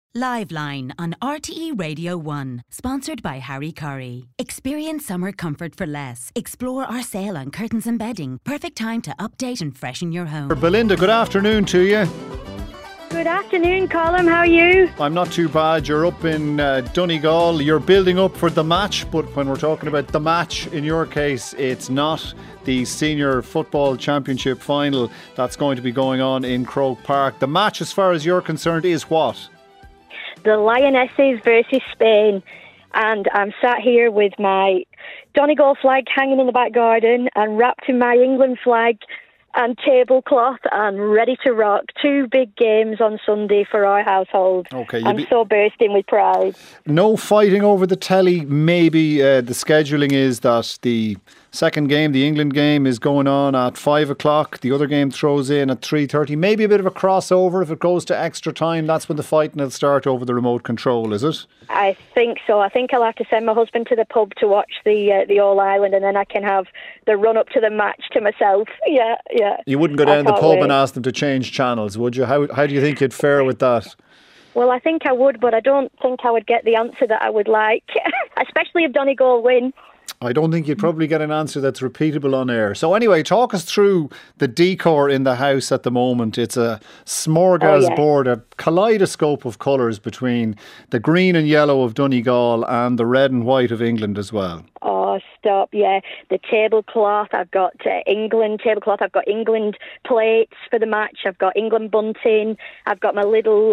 Liveline on RTE Radio 1, sponsored by Harry Curry. Experience summer comfort for less. Explore our sale on curtains and bedding. Perfect time to update and freshen your home. Belinda, good afternoon to you. Good afternoon, Colin. How are you? I'm not too bad. You're up in Donegal. You're building up for the match, but when we're talking about the match, in your case, it's not the Senior Football Championship final that's going to be going on in Croke Park. The match, as far as you're concerned, is what? The Lionesses versus Spain. And I'm sat here with my Donegal flag hanging in the back garden and wrapped in my England flag and tablecloth and ready to rock. Two big games on Sunday for our household. Okay, I'm so bursting with pride. No fighting over the telly. Maybe the scheduling is that the second game, the England game, is going on at 5 o'clock. The other game throws in at 3:30. Maybe a bit of a crossover. If it goes to extra time, that's when the fighting will start over the remote control, is it? I think so. I think I'll have to send my husband to the pub to watch the All Ireland, and then I can have the run up to the match to myself. Yeah. You wouldn't go down to the pub and ask them to change channels, would you? How do you think you'd fare with that? Well, I think I would, but I don't think I would get the answer that I would like, especially if Donegal win. I don't think you'd probably get an answer that's repeatable on air. So anyway, talk us through the decor in the house at the moment. It's a smorgasbord, a kaleidoscope of colours between the green and yellow of Donegal and the red and white of England as well. Oh, stop, yeah. The tablecloth, I've got England tablecloth, I've got England plates for the match, I've got England bunting, I've got my little,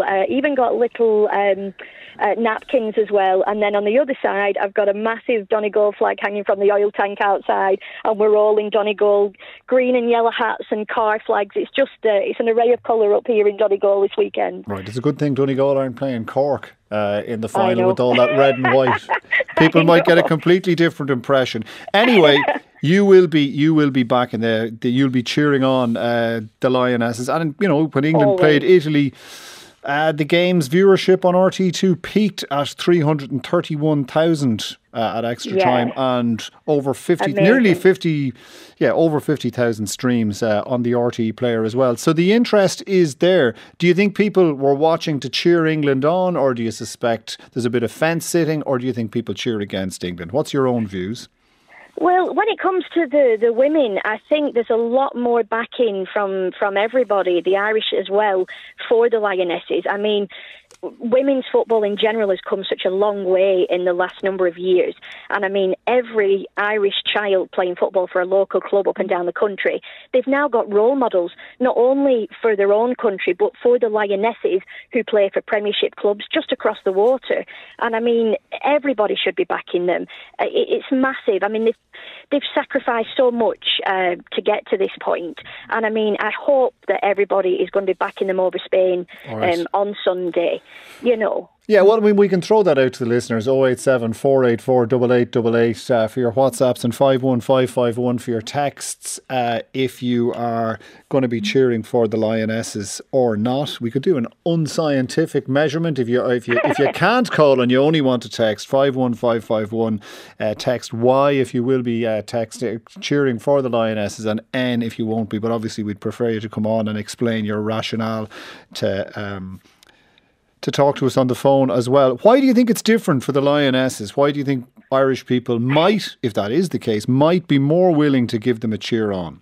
napkins as well. And then on the other side, I've got a massive Donegal flag hanging from the oil tank outside, and we're all in Donegal green and yellow hats and car flags. It's just, it's an array of colour up here in Donegal this weekend. Right, it's a good thing Donegal aren't playing Cork in the final with all that red and white. People might get a completely different impression. Anyway, you will be back in there. You'll be cheering on the Lionesses. And you know, when England played Italy, the game's viewership on RT2 peaked at 331,000 at extra time, and over 50,000 streams on the RT player as well. So the interest is there. Do you think people were watching to cheer England on, or do you suspect there's a bit of fence sitting, or do you think people cheer against England? What's your own views? Well, when it comes to the women, I think there's a lot more backing from everybody, the Irish as well, for the Lionesses. I mean, women's football in general has come such a long way in the last number of years. And I mean, every Irish child playing football for a local club up and down the country, they've now got role models, not only for their own country, but for the Lionesses who play for Premiership clubs just across the water. And I mean, everybody should be backing them. It's massive. I mean, they've sacrificed so much to get to this point. And I mean, I hope that everybody is going to be backing them over Spain on Sunday, you know. Yeah, well, I mean, we can throw that out to the listeners. 087 484 8888 for your WhatsApps and 51551 for your texts. If you are going to be cheering for the Lionesses or not, we could do an unscientific measurement. If you can't call and you only want to text 51551, text Y if you will be cheering for the Lionesses, and N if you won't be. But obviously, we'd prefer you to come on and explain your rationale to talk to us on the phone as well. Why do you think it's different for the Lionesses? Why do you think Irish people might, if that is the case, might be more willing to give them a cheer on?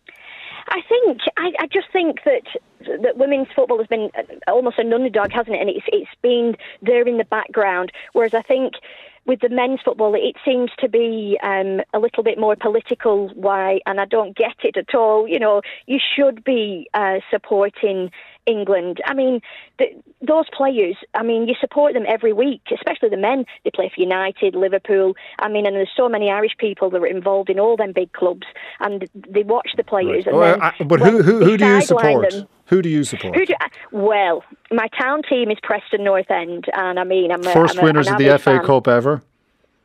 I just think that women's football has been almost an underdog, hasn't it? And it's been there in the background. Whereas I think with the men's football, it seems to be a little bit more political. Why? And I don't get it at all. You know, you should be supporting England. I mean, those players, I mean, you support them every week, especially the men. They play for United, Liverpool. I mean, and there's so many Irish people that are involved in all them big clubs, and they watch the players. Right. But who do you support? Who do you support? Well, my town team is Preston North End, and I mean, I'm first winners of the FA Cup ever.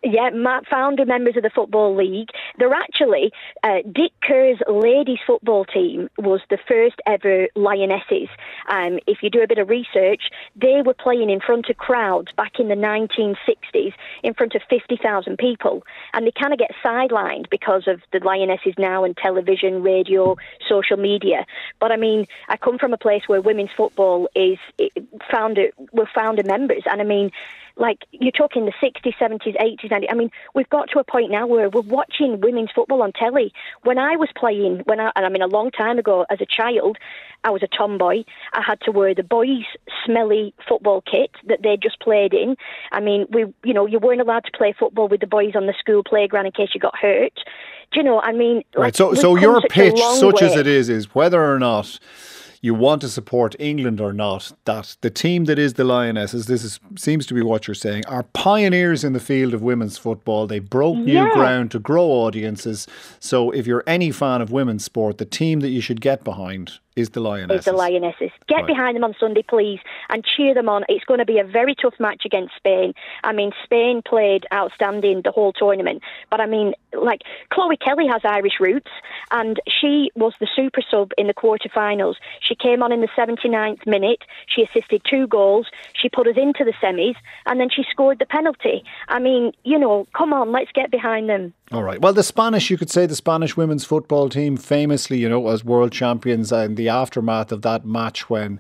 Yeah, founder members of the Football League. They're actually, Dick Kerr's ladies football team was the first ever Lionesses. If you do a bit of research, they were playing in front of crowds back in the 1960s, in front of 50,000 people. And they kind of get sidelined because of the Lionesses now and television, radio, social media. But I mean, I come from a place where women's football we're founder members. And I mean, like, you're talking the 60s, 70s, 80s, 90s. I mean, we've got to a point now where we're watching women's football on telly. When I was playing, a long time ago, as a child, I was a tomboy. I had to wear the boys' smelly football kit that they just played in. I mean, you weren't allowed to play football with the boys on the school playground in case you got hurt. Do you know, I mean... Right, so your pitch, such as it is whether or not you want to support England or not, that the team that is the Lionesses, seems to be what you're saying, are pioneers in the field of women's football. They broke new ground to grow audiences. So if you're any fan of women's sport, the team that you should get behind is the Lionesses. Get behind them on Sunday, please, and cheer them on. It's going to be a very tough match against Spain. I mean, Spain played outstanding the whole tournament. But I mean, like, Chloe Kelly has Irish roots, and she was the super sub in the quarterfinals. She came on in the 79th minute. She assisted 2 goals. She put us into the semis, and then she scored the penalty. I mean, come on, let's get behind them. All right. Well, you could say the Spanish women's football team famously, as world champions, in the aftermath of that match when,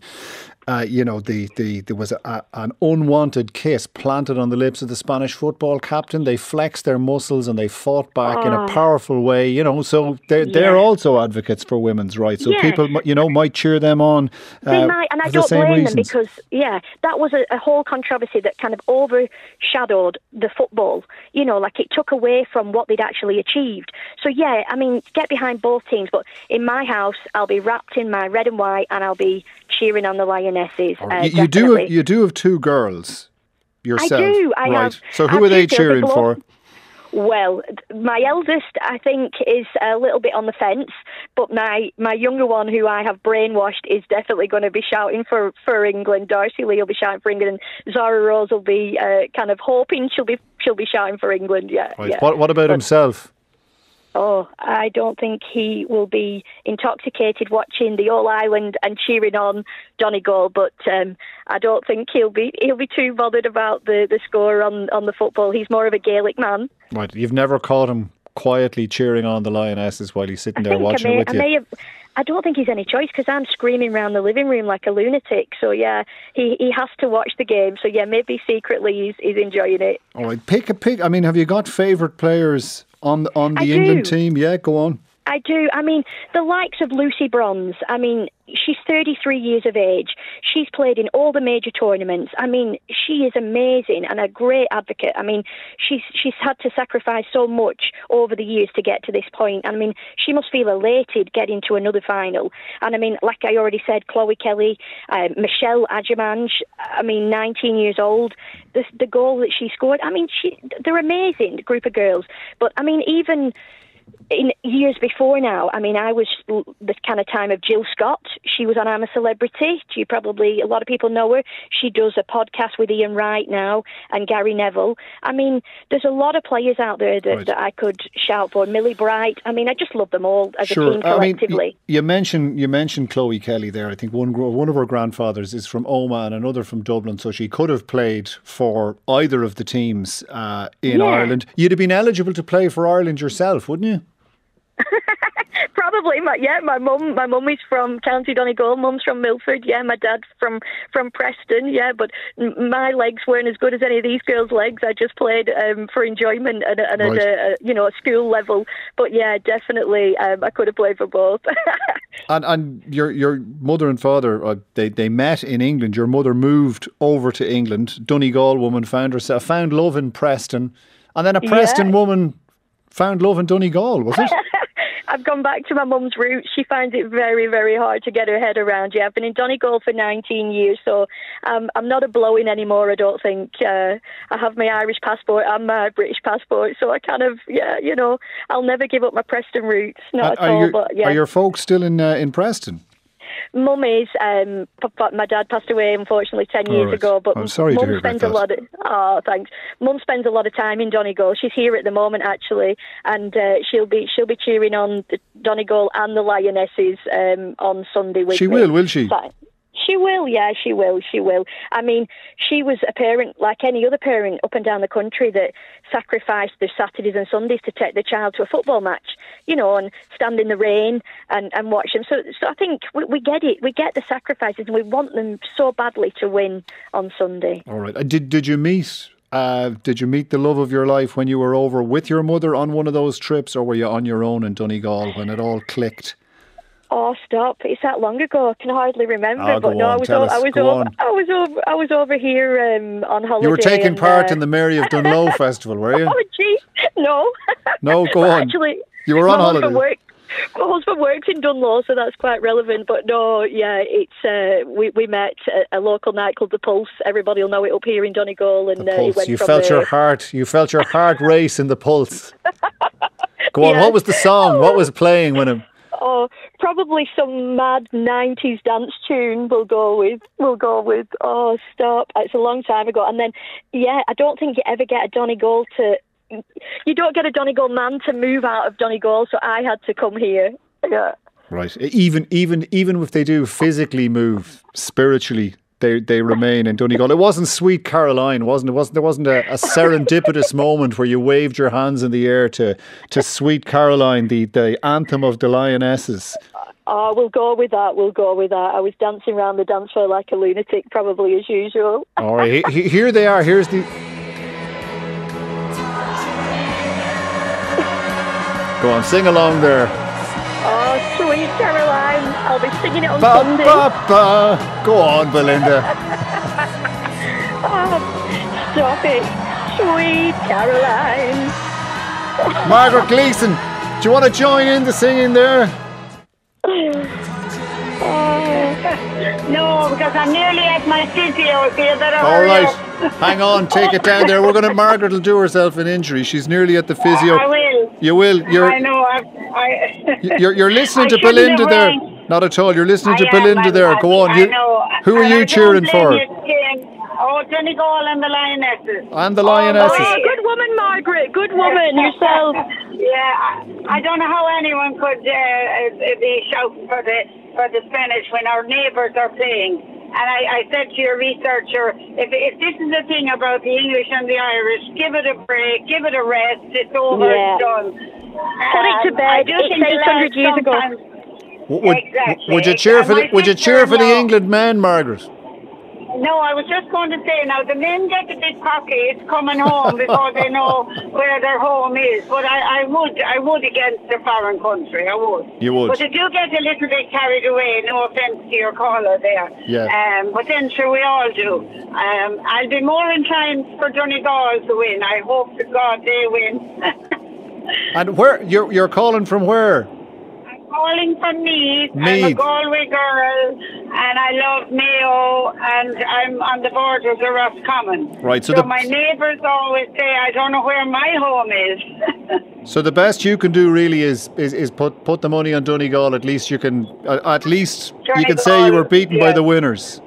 there was an unwanted kiss planted on the lips of the Spanish football captain. They flexed their muscles and they fought back in a powerful way, so they're also advocates for women's rights. So people, might cheer them on. They might, and I don't blame them because, that was a whole controversy that kind of overshadowed the football. It took away from what they'd actually achieved. So, I mean, get behind both teams. But in my house, I'll be wrapped in my red and white and I'll be cheering on the Lionesses. You do have 2 girls yourself. I do. I have. So who are they cheering for? Well, my eldest, I think, is a little bit on the fence, but my younger one, who I have brainwashed, is definitely going to be shouting for England. Darcy Lee will be shouting for England, and Zara Rose will be kind of hoping she'll be shouting for England. Yeah. Right. Yeah. What about himself? Oh, I don't think he will be intoxicated watching the All Ireland and cheering on Donegal, but I don't think he'll be too bothered about the score on the football. He's more of a Gaelic man. Right, you've never caught him quietly cheering on the Lionesses while he's sitting there watching it with you? I don't think he's any choice because I'm screaming around the living room like a lunatic. So, he has to watch the game. So, maybe secretly he's enjoying it. All right, pick a pick. I mean, have you got favourite players on the England team? Yeah, go on. I do. I mean, the likes of Lucy Bronze. I mean, she's 33 years of age. She's played in all the major tournaments. I mean, she is amazing and a great advocate. I mean, she's had to sacrifice so much over the years to get to this point. And I mean, she must feel elated getting to another final. And I mean, like I already said, Chloe Kelly, Michelle Ajimanj, 19 years old. The goal that she scored, I mean, they're amazing, group of girls. But I mean, even in years before now, I mean, I was the kind of time of Jill Scott. She was on I'm a Celebrity. A lot of people know her. She does a podcast with Ian Wright now and Gary Neville. I mean, there's a lot of players out there that I could shout for. Millie Bright. I mean, I just love them all as a team collectively. I mean, you mentioned Chloe Kelly there. I think one of her grandfathers is from Omagh and another from Dublin, so she could have played for either of the teams in Ireland. You'd have been eligible to play for Ireland yourself, wouldn't you? Probably, my mum is from County Donegal. Mum's from Milford. Yeah, my dad's from Preston. Yeah, but my legs weren't as good as any of these girls' legs. I just played for enjoyment and at a school level. But yeah, definitely, I could have played for both. and your mother and father, they met in England. Your mother moved over to England. Donegal woman found love in Preston, and then a Preston woman found love in Donegal. Was it? I've gone back to my mum's roots. She finds it very, very hard to get her head around. Yeah, I've been in Donegal for 19 years, so I'm not a blow-in anymore, I don't think. I have my Irish passport and my British passport, so I kind of, I'll never give up my Preston roots, not at all. Are your folks still in Preston? Mum is. My dad passed away, unfortunately, 10 years ago. But I'm sorry to hear spends about that. thanks. Mum spends a lot of time in Donegal. She's here at the moment, actually, and she'll be cheering on the Donegal and the Lionesses on Sunday with She me. will she? She will, yeah, she will. I mean, she was a parent like any other parent up and down the country that sacrificed their Saturdays and Sundays to take their child to a football match, and stand in the rain and watch them. So I think we get it. We get the sacrifices and we want them so badly to win on Sunday. All right. Did you meet the love of your life when you were over with your mother on one of those trips, or were you on your own in Donegal when it all clicked? Oh, stop! It's that long ago. I can hardly remember. But no, I was over here on holiday. You were taking part in the Mary of Dunloe festival, were you? Oh, gee, no. No, go on. Actually, you were on holiday. My husband works in Dunloe, so that's quite relevant. But no, yeah, it's we met at a local nightclub, The Pulse. Everybody will know it up here in Donegal. And Pulse. You felt your heart race in the Pulse. Go on. What was the song? What was playing when it? Oh, probably some mad 90s dance tune we'll go with. Oh, stop. It's a long time ago. And then, yeah, I don't think you ever get a Donegal man to move out of Donegal, so I had to come here. Yeah. Right. Even if they do physically move, spiritually, they remain in Donegal. It wasn't Sweet Caroline, wasn't it? There wasn't a serendipitous moment where you waved your hands in the air to Sweet Caroline, the anthem of the Lionesses. Oh, we'll go with that. I was dancing around the dance floor like a lunatic, probably as usual. All right, here they are. Here's the... Go on, sing along there. Oh, Sweet Caroline. I'll be singing it on Sunday. Go on, Belinda. Oh, stop it. Sweet Caroline. Margaret Gleeson, do you want to join in the singing there? No, because I'm nearly at my physio. All right, hang on, take it down there. Margaret will do herself an injury. She's nearly at the physio. I will. You will. I know. You're listening to Belinda there. Not at all. You're listening to Belinda there. Go on. Who are you cheering for? Oh, Donegal and the Lionesses. And the Lionesses. Oh, good woman, Margaret. Good woman yourself. Yeah, I don't know how anyone could be shouting for the Spanish when our neighbours are playing. And I said to your researcher, if this is the thing about the English and the Irish, give it a break, give it a rest. It's over, it's done. Put it to bed. It's 800 years ago. Would you cheer for the England men, Margaret? No, I was just going to say now the men get a bit cocky. It's coming home before they know where their home is. But I would against a foreign country. I would. You would. But they do get a little bit carried away. No offence to your caller there. Yeah. But then sure we all do. I'll be more inclined for Donegal to win. I hope to God they win. And where you're calling from? Where? Calling from Meath. I'm a Galway girl and I love Mayo and I'm on the borders of Roscommon. Right, so my neighbours always say I don't know where my home is. So the best you can do really is put the money on Donegal. At least you can you can say you were beaten by the winners.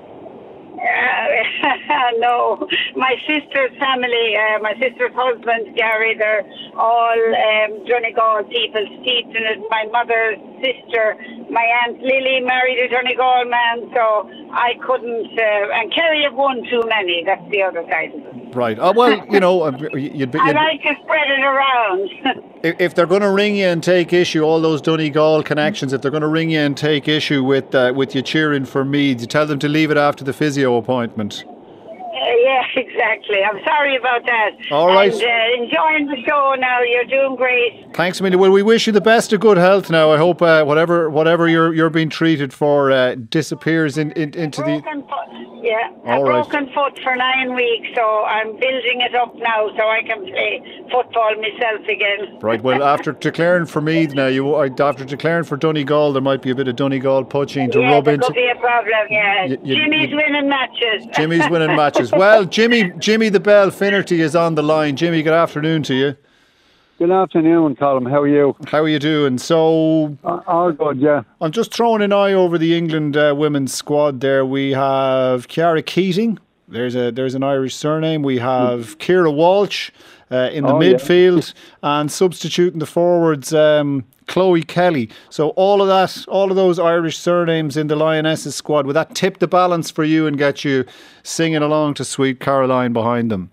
No, my sister's family, my sister's husband, Gary, they're all Donegal people, steeped in it. My mother's sister, my Aunt Lily, married a Donegal man, so I couldn't, and Kerry have won too many, that's the other side of it. Right. Well, you know, I like to spread it around. If they're going to ring you and take issue, all those Donegal connections, if they're going to ring you and take issue with you cheering for Meath, you tell them to leave it after the physio appointment. Yeah, exactly. I'm sorry about that. All right. And enjoying the show now. You're doing great. Thanks, Amelia. Well, we wish you the best of good health now. I hope whatever you're being treated for disappears into the... A broken foot for 9 weeks, so I'm building it up now so I can play football myself again. Right, well, after declaring for Meath now, after declaring for Donegal, there might be a bit of Donegal poaching to rub into. Could be a problem, yeah. Jimmy's winning matches. Jimmy's winning matches. Well, Jimmy the Bell Finnerty is on the line. Jimmy, good afternoon to you. Good afternoon, Colin. How are you? How are you doing? So, all good, yeah. I'm just throwing an eye over the England women's squad there. We have Ciara Keating. There's an Irish surname. We have Ciara Walsh in the midfield, and substituting the forwards, Chloe Kelly. So all of those Irish surnames in the Lionesses squad, would that tip the balance for you and get you singing along to Sweet Caroline behind them?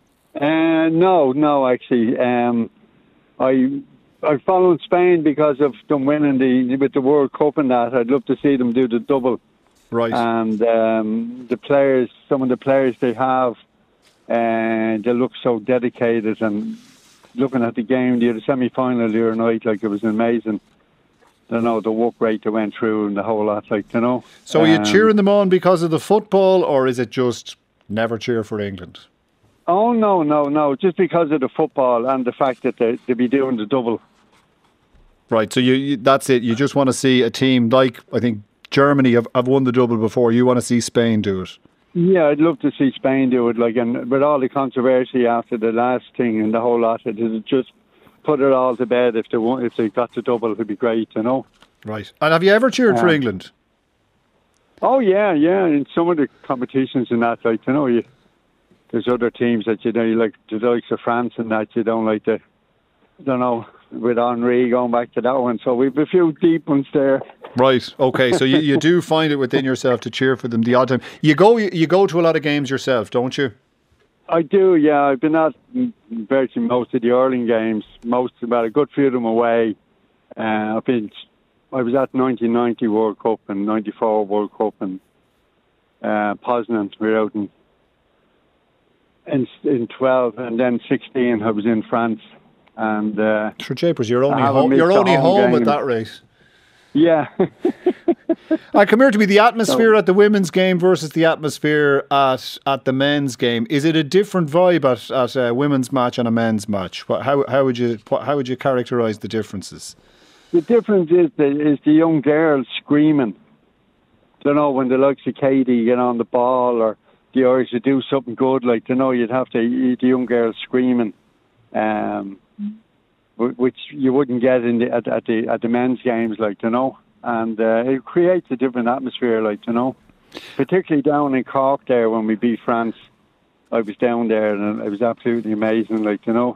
No, actually. I followed Spain because of them winning with the World Cup and that. I'd love to see them do the double. Right. And some of the players they have, they look so dedicated. And looking at the game, the semi-final the other night, like, it was amazing. The work rate they went through and the whole lot, like, So are you cheering them on because of the football, or is it just never cheer for England? Oh, no. Just because of the football and the fact that they'll be doing the double. Right, so you that's it. You just want to see a team like, I think, Germany have won the double before. You want to see Spain do it? Yeah, I'd love to see Spain do it. Like, and with all the controversy after the last thing and the whole lot, it just put it all to bed. If they got the double, it'd be great, Right. And have you ever cheered for England? Oh, yeah. In some of the competitions and that, like, there's other teams that you like, the likes of France and that you don't like to, with Henry going back to that one. So we've a few deep ones there. Right. Okay. So you do find it within yourself to cheer for them the odd time. You go to a lot of games yourself, don't you? I do. Yeah, I've been at virtually most of the Ireland games. About a good few of them away. I was at 1990 World Cup and 94 World Cup and Poznan. We were out in 12, and then 16 I was in France, and for Japers, you're only home at that rate. Yeah. I come here to be the atmosphere at the women's game versus the atmosphere at the men's game. Is it a different vibe at a women's match and a men's match? How would you characterise the differences? The difference is the young girls screaming. When the likes of Katie get on the ball, or the Irish to do something good, like, you'd have the young girls screaming, which you wouldn't get at the men's games, like, and it creates a different atmosphere, like, particularly down in Cork there when we beat France. I was down there and it was absolutely amazing, like, And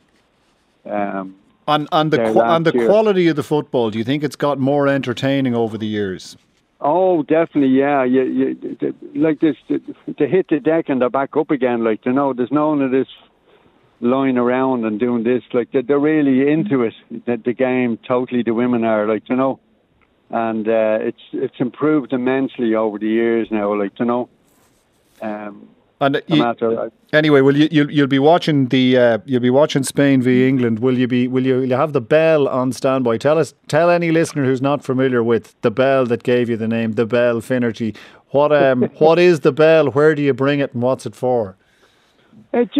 the quality of the football, do you think it's got more entertaining over the years? Oh, definitely, yeah. You like this, to hit the deck and they're back up again, like, there's none of this lying around and doing this. Like, they're really into it, the game, totally, the women are, like, and it's improved immensely over the years now, like, Anyway, you'll be watching Spain v England. Will you have the bell on standby? Tell any listener who's not familiar with the bell that gave you the name, the Bell Finnerty. What is the bell? Where do you bring it, and what's it for? It's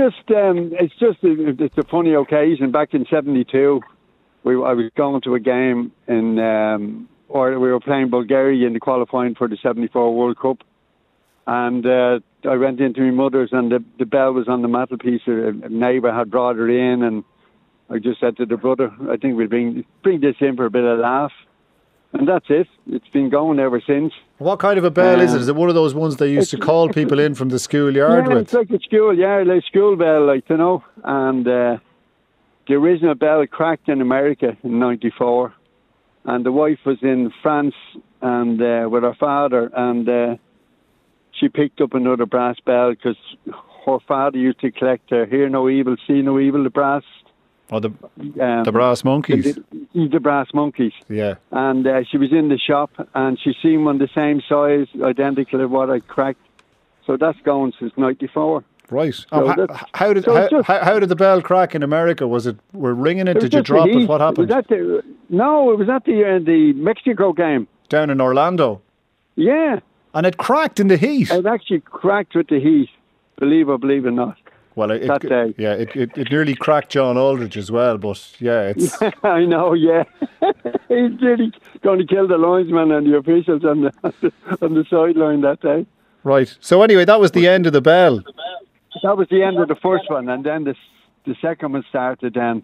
a funny occasion. Back in '72, I was going to a game or we were playing Bulgaria in the qualifying for the '74 World Cup. And I went into my mother's, and the bell was on the mantelpiece. A neighbour had brought her in, and I just said to the brother, I think we'll bring this in for a bit of laugh. And that's it. It's been going ever since. What kind of a bell is it? Is it one of those ones they used to call people in from the schoolyard with? It's like a school bell, like, And the original bell cracked in America in '94. And the wife was in France and with her father, and she picked up another brass bell because her father used to collect hear no evil, see no evil, the brass. Oh, the brass monkeys. The brass monkeys. Yeah. And she was in the shop and she seen one the same size, identical to what I cracked. So that's going since '94. Right. So how did the bell crack in America? Were ringing it? Did you drop it? What happened? It was at the Mexico game. Down in Orlando? Yeah. And it cracked in the heat? It actually cracked with the heat, believe or believe it not. Well, that day. Yeah, it nearly cracked John Aldridge as well, but yeah, it's... I know, yeah. He's really going to kill the linesman and the officials on the sideline that day. Right. So anyway, that was the end of the bell. That was the end of the first one, and then the second one started then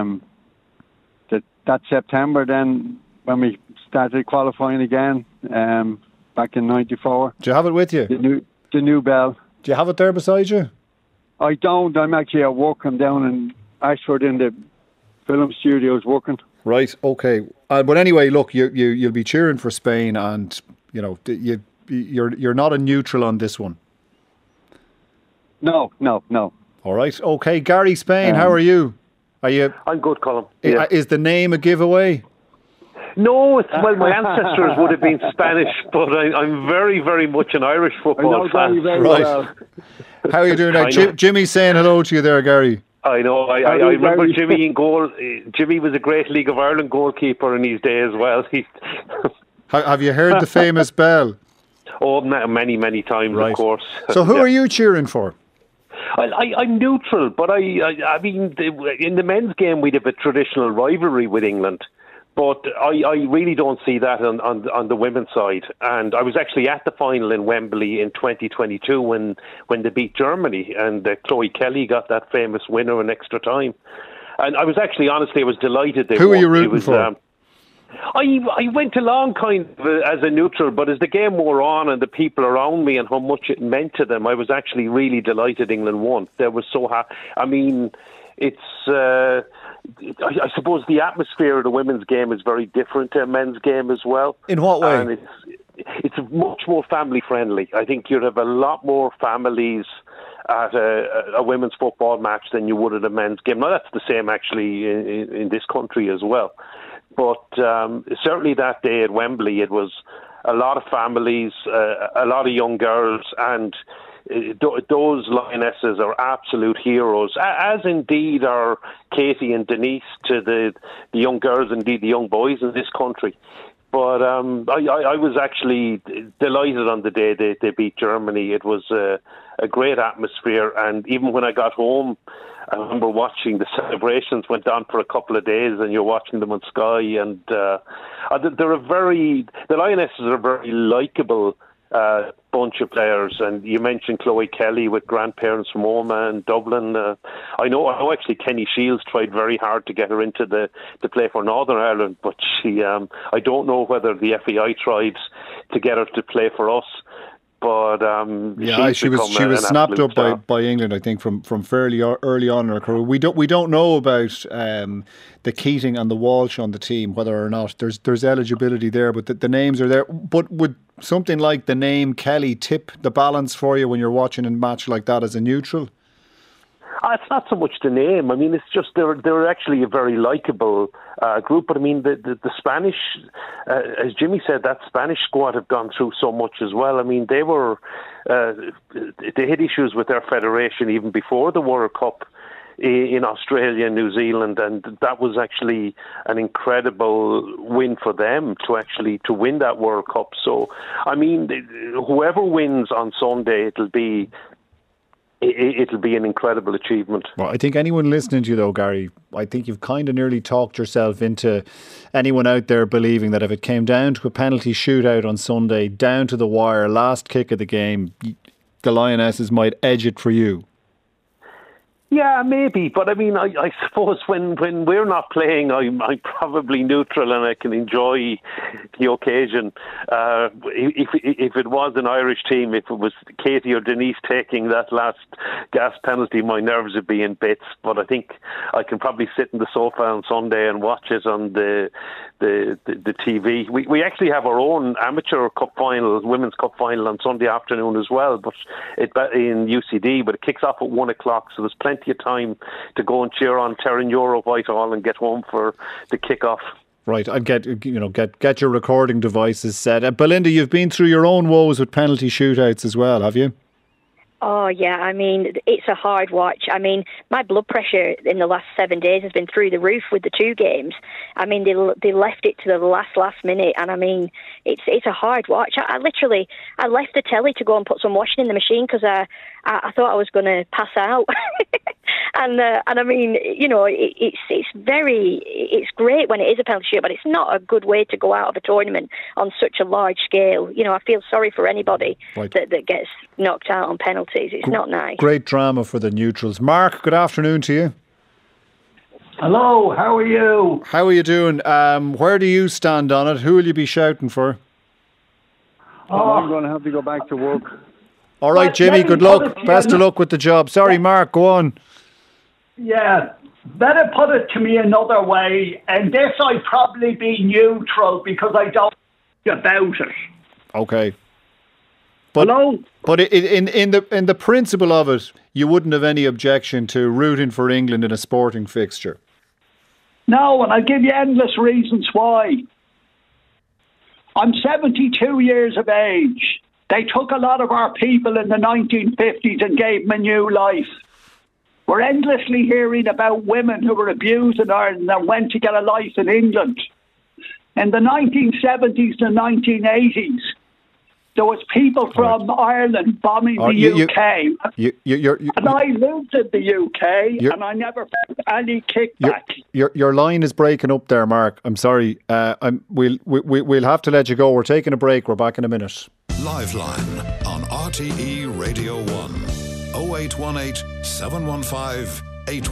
that September. Then when we started qualifying again back in '94. Do you have it with you? The new bell. Do you have it there beside you? I don't. I'm actually at work. I'm down in Ashford in the film studios working. Right. Okay. But anyway, look, you'll be cheering for Spain, and you know you're not a neutral on this one. No. All right. Okay, Gary, Spain. How are you? Are you? I'm good, Colin. Yeah. Is the name a giveaway? No, well, my ancestors would have been Spanish, but I'm very, very much an Irish football fan. Very right. well. How are you doing now? Jimmy's saying hello to you there, Gary. I know. I remember Jimmy in goal. Jimmy was a great League of Ireland goalkeeper in his day as well. Have you heard the famous bell? Oh, many, many times, right. Of course. So who are you cheering for? I'm neutral, but I mean, in the men's game, we'd have a traditional rivalry with England. But I really don't see that on the women's side. And I was actually at the final in Wembley in 2022 when they beat Germany, and Chloe Kelly got that famous winner in extra time. And I was actually, honestly, I was delighted they won. Who were you rooting for? I went along kind of as a neutral, but as the game wore on and the people around me and how much it meant to them, I was actually really delighted England won. They were so happy. I mean, it's... I suppose the atmosphere of the women's game is very different to a men's game as well. In what way? And it's much more family friendly. I think you'd have a lot more families at a women's football match than you would at a men's game. Now, that's the same actually in this country as well. But certainly that day at Wembley, it was a lot of families, a lot of young girls, and those lionesses are absolute heroes, as indeed are Katie and Denise to the young girls, indeed the young boys in this country. But I was actually delighted on the day they beat Germany. It was a great atmosphere, and even when I got home, I remember watching the celebrations went on for a couple of days, and you're watching them on Sky, and the Lionesses are a very likeable bunch of players. And you mentioned Chloe Kelly with grandparents from Omagh and Dublin. I know actually Kenny Shields tried very hard to get her into to play for Northern Ireland, but she I don't know whether the FAI tried to get her to play for us. But she was snapped up by England, I think, from fairly early on in her career. We don't know about the Keating and the Walsh on the team, whether or not there's eligibility there, but the names are there. But would something like the name Kelly tip the balance for you when you're watching a match like that as a neutral? It's not so much the name. I mean, it's just they're actually a very likeable group. But I mean, the Spanish, as Jimmy said, that Spanish squad have gone through so much as well. I mean, they had issues with their federation even before the World Cup in Australia and New Zealand, and that was actually an incredible win for them to win that World Cup. So, I mean, whoever wins on Sunday, it'll be an incredible achievement. Well, I think anyone listening to you though, Gary, I think you've kind of nearly talked yourself into anyone out there believing that if it came down to a penalty shootout on Sunday, down to the wire, last kick of the game, the Lionesses might edge it for you. Yeah, maybe, but I mean, I suppose when we're not playing, I'm probably neutral and I can enjoy the occasion. If it was an Irish team, if it was Katie or Denise taking that last gas penalty, my nerves would be in bits. But I think I can probably sit in the sofa on Sunday and watch it on the TV. We actually have our own amateur cup final, women's cup final on Sunday afternoon as well, but in UCD. But it kicks off at 1:00, so there's plenty of time to go and cheer on Terran Euro Whitehall and get home for the kick-off. Right, and get your recording devices set. Belinda, you've been through your own woes with penalty shootouts as well, have you? Oh, yeah. I mean, it's a hard watch. I mean, my blood pressure in the last 7 days has been through the roof with the two games. I mean, they left it to the last minute. And I mean, it's a hard watch. I left the telly to go and put some washing in the machine because I thought I was going to pass out. And I mean, it's great when it is a penalty shootout, but it's not a good way to go out of a tournament on such a large scale. I feel sorry for anybody that gets knocked out on penalties. It's not nice. Great drama for the neutrals. Mark, good afternoon to you. Hello, how are you? How are you doing? Where do you stand on it? Who will you be shouting for? I'm going to have to go back to work. All right, Jimmy, good luck. Best of luck with the job. Sorry, Mark, go on. Yeah, better put it to me another way. And this I'd probably be neutral because I don't know about it. Okay. But, Hello? But in the principle of it, you wouldn't have any objection to rooting for England in a sporting fixture? No, and I'll give you endless reasons why. I'm 72 years of age. They took a lot of our people in the 1950s and gave them a new life. We're endlessly hearing about women who were abused in Ireland and went to get a life in England. In the 1970s and 1980s, there was people from Ireland bombing the UK. And I lived in the UK and I never felt any kickback. Your line is breaking up there, Mark. I'm sorry. We'll have to let you go. We're taking a break. We're back in a minute. Liveline on RTE Radio 1. 0818 715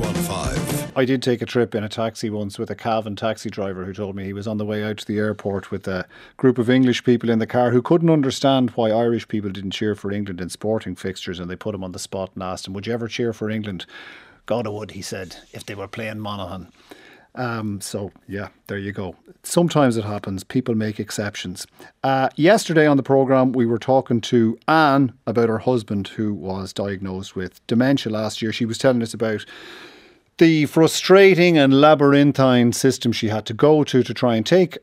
815. I did take a trip in a taxi once with a Cavan taxi driver who told me he was on the way out to the airport with a group of English people in the car who couldn't understand why Irish people didn't cheer for England in sporting fixtures, and they put him on the spot and asked him, would you ever cheer for England? God, I would, he said, if they were playing Monaghan. So, yeah, there you go. Sometimes it happens. People make exceptions. Yesterday on the programme, we were talking to Anne about her husband who was diagnosed with dementia last year. She was telling us about the frustrating and labyrinthine system she had to go to try and take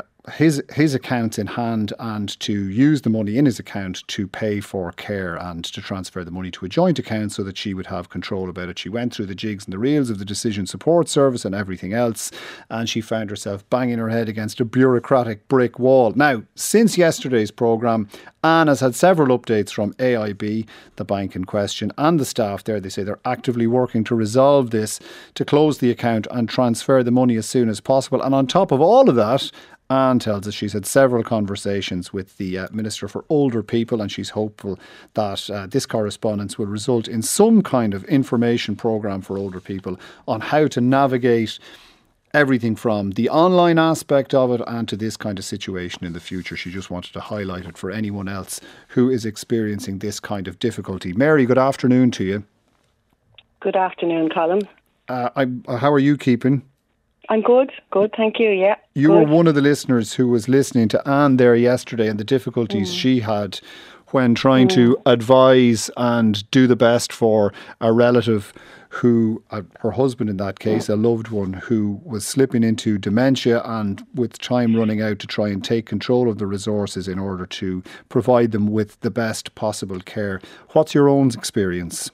his accounts in hand and to use the money in his account to pay for care and to transfer the money to a joint account so that she would have control about it. She went through the jigs and the reels of the decision support service and everything else, and she found herself banging her head against a bureaucratic brick wall. Now, since yesterday's programme, Anne has had several updates from AIB, the bank in question, and the staff there. They say they're actively working to resolve this, to close the account and transfer the money as soon as possible. And on top of all of that, Anne tells us she's had several conversations with the Minister for Older People, and she's hopeful that this correspondence will result in some kind of information programme for older people on how to navigate everything from the online aspect of it and to this kind of situation in the future. She just wanted to highlight it for anyone else who is experiencing this kind of difficulty. Mary, good afternoon to you. Good afternoon, Colin. How are you keeping? I'm good, thank you, yeah. You were one of the listeners who was listening to Anne there yesterday and the difficulties she had when trying to advise and do the best for a relative who, her husband in that case, a loved one who was slipping into dementia and with time running out to try and take control of the resources in order to provide them with the best possible care. What's your own experience?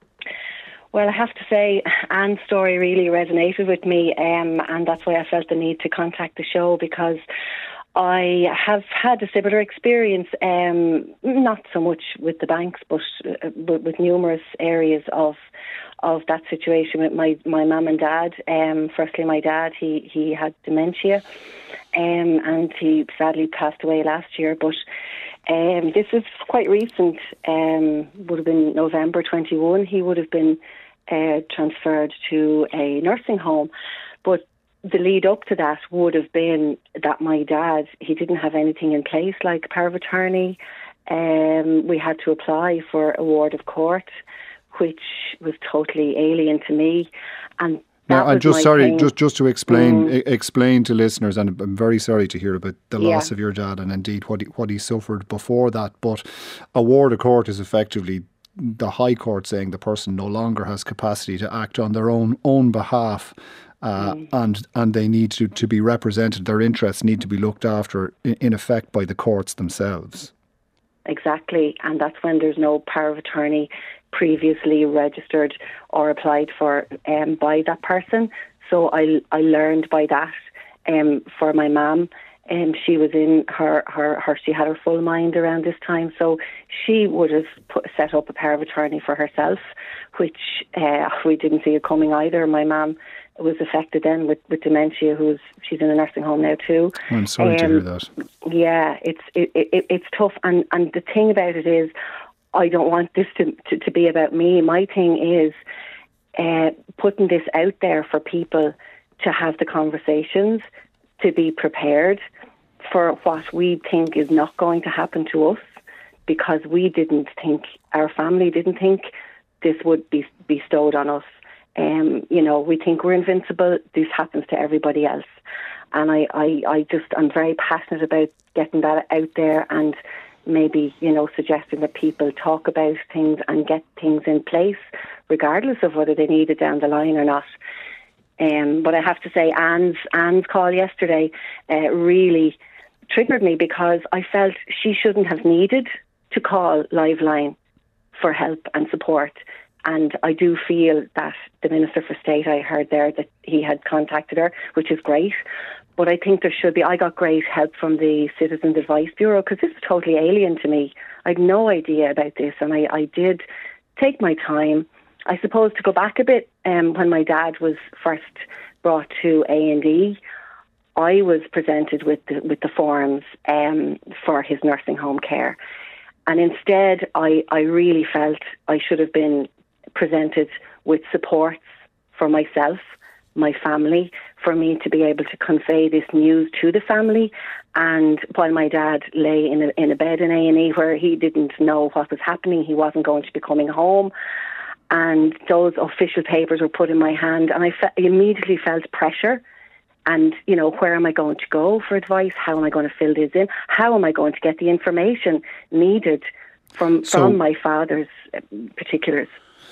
Well, I have to say, Anne's story really resonated with me, and that's why I felt the need to contact the show, because I have had a similar experience, not so much with the banks, but with numerous areas of that situation with my mum and dad. Firstly, my dad, he had dementia, and he sadly passed away last year, but this is quite recent, would have been November 21. He would have been transferred to a nursing home. But the lead up to that would have been that my dad, he didn't have anything in place like power of attorney. We had to apply for a ward of court, which was totally alien to me. And now, I'm just sorry, just to explain to listeners, and I'm very sorry to hear about the loss of your dad and indeed what he suffered before that. But a ward of court is effectively the High Court saying the person no longer has capacity to act on their own behalf, and they need to be represented. Their interests need to be looked after, in effect, by the courts themselves. Exactly, and that's when there's no power of attorney previously registered or applied for by that person. So I learned by that for my mum. She was in she had her full mind around this time, so she would have set up a power of attorney for herself, which we didn't see it coming either. My mum was affected then with dementia. She's in a nursing home now too. I'm sorry to hear that. Yeah, it's tough, and the thing about it is, I don't want this to be about me. My thing is putting this out there for people to have the conversations, to be prepared for what we think is not going to happen to us, because our family didn't think this would be bestowed on us. We think we're invincible. This happens to everybody else. And I'm very passionate about getting that out there, and maybe, suggesting that people talk about things and get things in place, regardless of whether they need it down the line or not. But I have to say, Anne's call yesterday really triggered me, because I felt she shouldn't have needed to call Liveline for help and support. And I do feel that the Minister for State, I heard there that he had contacted her, which is great. But I think there should be. I got great help from the Citizens Advice Bureau, because this is totally alien to me. I had no idea about this, and I did take my time, I suppose, to go back a bit. When my dad was first brought to A&E, I was presented with the forms for his nursing home care, and instead I really felt I should have been presented with supports for myself, my family, for me to be able to convey this news to the family. And while my dad lay in a bed in A&E where he didn't know what was happening, he wasn't going to be coming home, and those official papers were put in my hand, and I immediately felt pressure. And, where am I going to go for advice? How am I going to fill this in? How am I going to get the information needed from my father's particulars?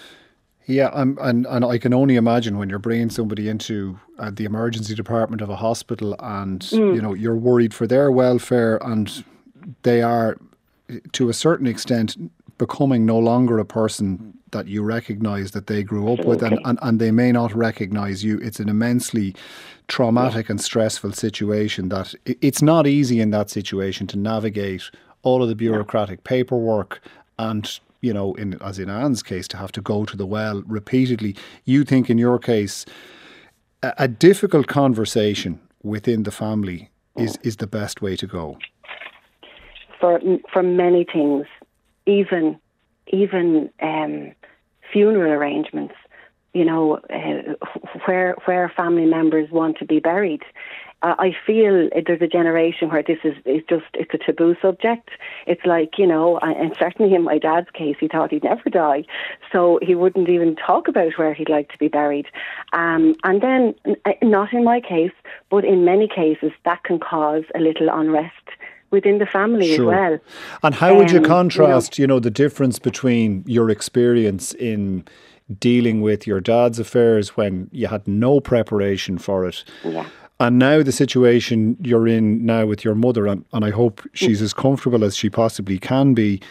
Yeah, and I can only imagine when you're bringing somebody into the emergency department of a hospital, and you're worried for their welfare, and they are, to a certain extent, becoming no longer a person that you recognise that they grew up with, and they may not recognise you. It's an immensely traumatic and stressful situation. That it's not easy in that situation to navigate all of the bureaucratic paperwork, and as in Anne's case, to have to go to the well repeatedly. You think in your case a difficult conversation within the family is the best way to go? For many things, even funeral arrangements, where family members want to be buried. I feel there's a generation where this it's a taboo subject. It's like, and certainly in my dad's case, he thought he'd never die, so he wouldn't even talk about where he'd like to be buried. And then, not in my case, but in many cases, that can cause a little unrest within the family as well. And how would you contrast, the difference between your experience in dealing with your dad's affairs when you had no preparation for it, and now the situation you're in now with your mother, and I hope she's as comfortable as she possibly can be,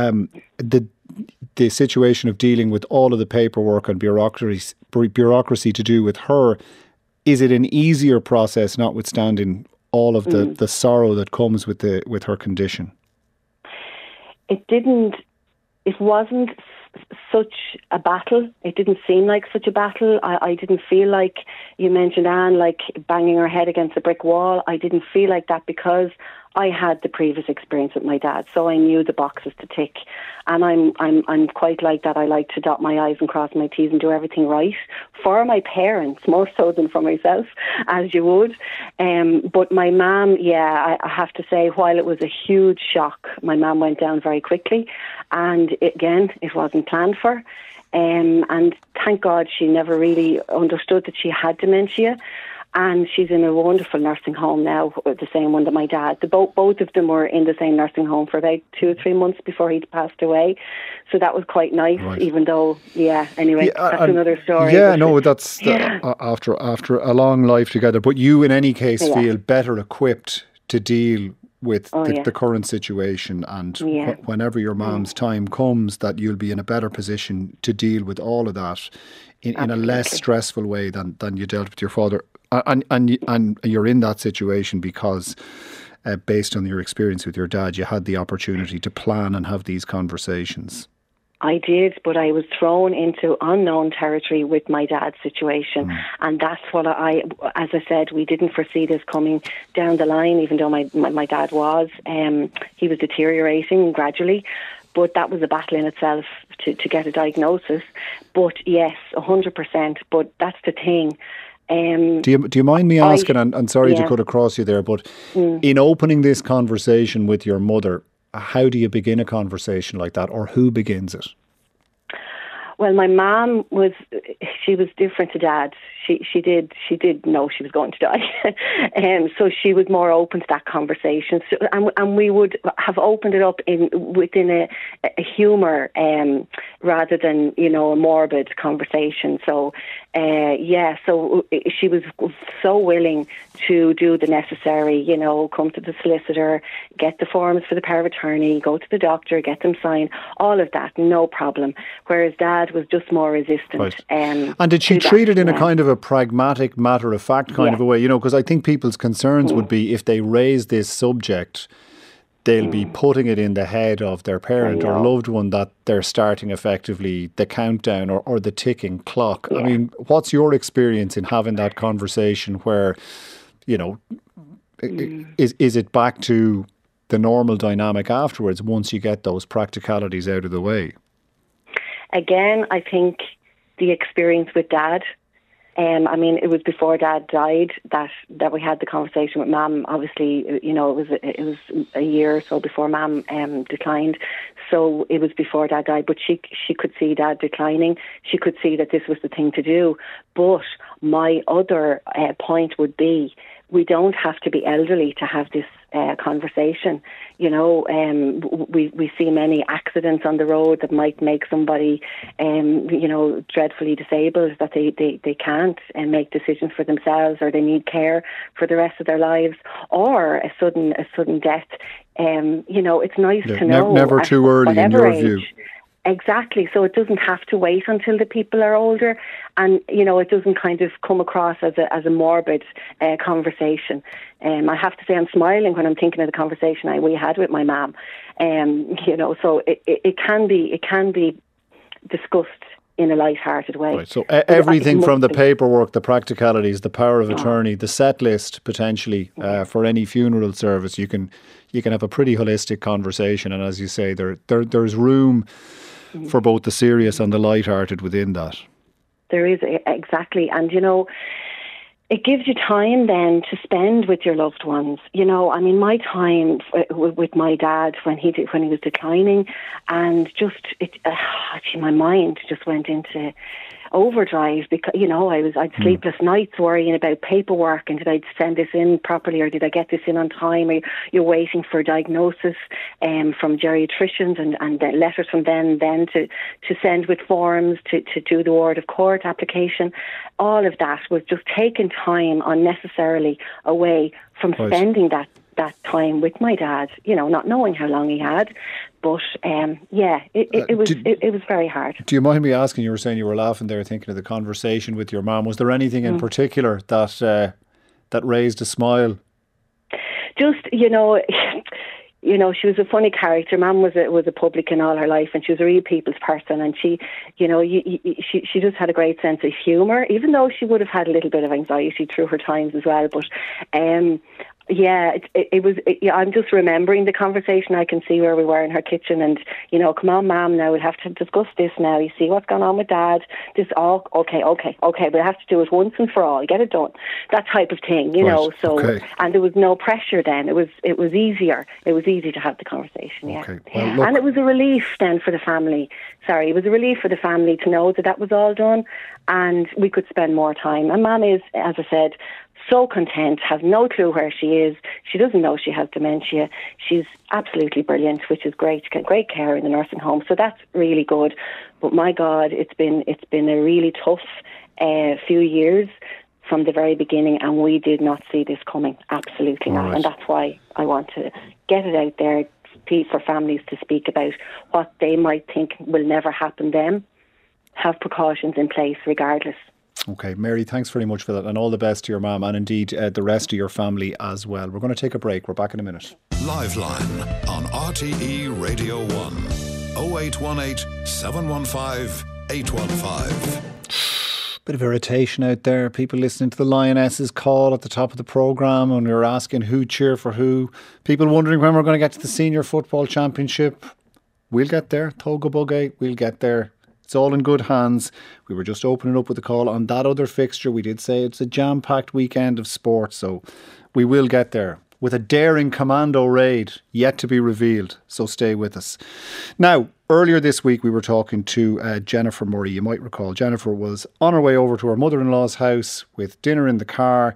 the situation of dealing with all of the paperwork and bureaucracy to do with her, is it an easier process, notwithstanding all of the sorrow that comes with her condition? It wasn't such a battle. It didn't seem like such a battle. I didn't feel like, you mentioned Anne, like banging her head against a brick wall. I didn't feel like that because I had the previous experience with my dad, so I knew the boxes to tick. And I'm quite like that. I like to dot my I's and cross my T's and do everything right for my parents, more so than for myself, as you would. But my mum, I have to say, while it was a huge shock, my mum went down very quickly, and it wasn't planned for. And thank God she never really understood that she had dementia. And she's in a wonderful nursing home now, the same one that my dad. Both of them were in the same nursing home for about 2 or 3 months before he'd passed away. So that was quite nice, even though, anyway, that's another story. That's after a long life together. But you, in any case, feel better equipped to deal with the current situation, and whenever your mom's time comes, that you'll be in a better position to deal with all of that in a less stressful way than you dealt with your father. And you're in that situation because, based on your experience with your dad, you had the opportunity to plan and have these conversations. I did, but I was thrown into unknown territory with my dad's situation. And that's what as I said, we didn't foresee this coming down the line, even though my dad was. He was deteriorating gradually, but that was a battle in itself to get a diagnosis. But yes, 100%, but that's the thing. Do you mind me asking, and sorry to cut across you there, but in opening this conversation with your mother, how do you begin a conversation like that, or who begins it? Well, my mum was different to Dad. She did know she was going to die, so she was more open to that conversation. So, and we would have opened it up within a humour rather than a morbid conversation. So so she was so willing to do the necessary. Come to the solicitor, get the forms for the power of attorney, go to the doctor, get them signed, all of that, no problem. Whereas Dad was just more resistant. Right. And did she treat it in a kind of a pragmatic, matter-of-fact kind of a way? Because I think people's concerns would be if they raise this subject, they'll be putting it in the head of their parent or loved one that they're starting effectively the countdown or the ticking clock. Yeah. I mean, what's your experience in having that conversation where, is it back to the normal dynamic afterwards once you get those practicalities out of the way? Again, I think the experience with Dad, it was before Dad died that we had the conversation with Mum. Obviously, it was a year or so before Mum declined, so it was before Dad died. But she could see Dad declining. She could see that this was the thing to do. But my other point would be, we don't have to be elderly to have this conversation. We see many accidents on the road that might make somebody, dreadfully disabled, that they can't make decisions for themselves, or they need care for the rest of their lives, or a sudden death. It's nice to know. Never too early in your view. Exactly. So it doesn't have to wait until the people are older, and it doesn't kind of come across as a morbid conversation. I have to say, I'm smiling when I'm thinking of the conversation we had with my mum. So it can be discussed in a light-hearted way. Right. So everything from the paperwork, the practicalities, the power of attorney, the set list potentially for any funeral service, you can have a pretty holistic conversation. And as you say, there's room for both the serious and the light-hearted within that. There is, exactly. And, it gives you time then to spend with your loved ones. My time with my dad when he was declining, and my mind just went into overdrive because I'd sleepless nights worrying about paperwork, and did I send this in properly, or did I get this in on time? Or you're waiting for diagnosis from geriatricians and letters from them then to send with forms to do the word of court application. All of that was just taking time unnecessarily away from spending that time with my dad, not knowing how long he had. But it was very hard. Do you mind me asking, you were saying you were laughing there thinking of the conversation with your mum. Was there anything in particular that raised a smile? Just, she was a funny character. Mum was a publican all her life, and she was a real people's person. And she, she just had a great sense of humour, even though she would have had a little bit of anxiety through her times as well. But I'm just remembering the conversation. I can see where we were in her kitchen, and come on, Mum, now we'll have to discuss this now. You see what's going on with Dad? Okay. We'll have to do it once and for all. Get it done. That type of thing, And there was no pressure then. It was easier. It was easy to have the conversation. Yeah, okay. Well, and it was a relief then for the family. It was a relief for the family to know that was all done, and we could spend more time. And Mum is, as I said, so content, has no clue where she is. She doesn't know she has dementia. She's absolutely brilliant, which is great. She got great care in the nursing home, so that's really good. But my God, it's been a really tough few years from the very beginning, and we did not see this coming. Absolutely not. Right. And that's why I want to get it out there for families to speak about what they might think will never happen them. Have precautions in place regardless. Okay, Mary, thanks very much for that, and all the best to your mum and indeed the rest of your family as well. We're going to take a break. We're back in a minute. Liveline on RTE Radio 1. 0818 715 815. Bit of irritation out there. People listening to the Lionesses call at the top of the programme and we were asking who cheer for who. People wondering when we're going to get to the Senior Football Championship. We'll get there. Tóga Bugé, we'll get there. It's all in good hands. We were just opening up with a call on that other fixture. We did say it's a jam-packed weekend of sport, so we will get there with a daring commando raid yet to be revealed. So stay with us. Now, earlier this week we were talking to Jennifer Murray. You might recall Jennifer was on her way over to her mother-in-law's house with dinner in the car.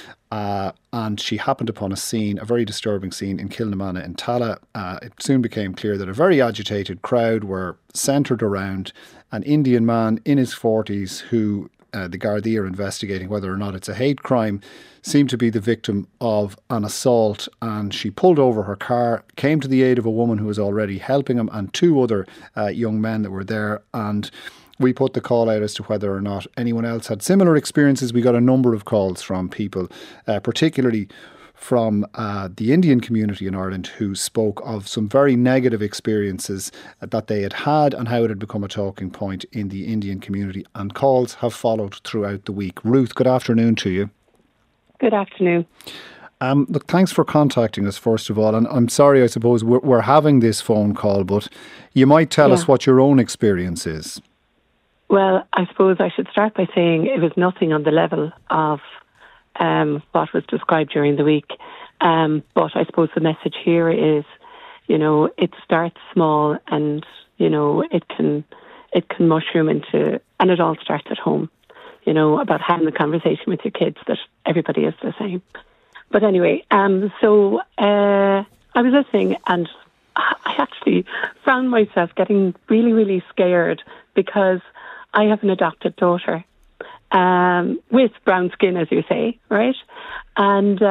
And she happened upon a scene, a very disturbing scene in Kilnamanagh in Tallaght. It soon became clear that a very agitated crowd were centred around an Indian man in his 40s who the Gardaí are investigating whether or not it's a hate crime, seemed to be the victim of an assault, and she pulled over her car, came to the aid of a woman who was already helping him and two other young men that were there, and we put the call out as to whether or not anyone else had similar experiences. We got a number of calls from people, particularly from the Indian community in Ireland, who spoke of some very negative experiences that they had had and how it had become a talking point in the Indian community. And calls have followed throughout the week. Ruth, good afternoon to you. Good afternoon. Look, thanks for contacting us, first of all. And I'm sorry, I suppose, we're having this phone call, but you might tell us what your own experience is. Well, I suppose I should start by saying it was nothing on the level of what was described during the week. But I suppose the message here is, it starts small and, it can mushroom into, and it all starts at home, about having the conversation with your kids that everybody is the same. But anyway, so I was listening and I actually found myself getting really, really scared because I have an adopted daughter with brown skin, as you say, right? And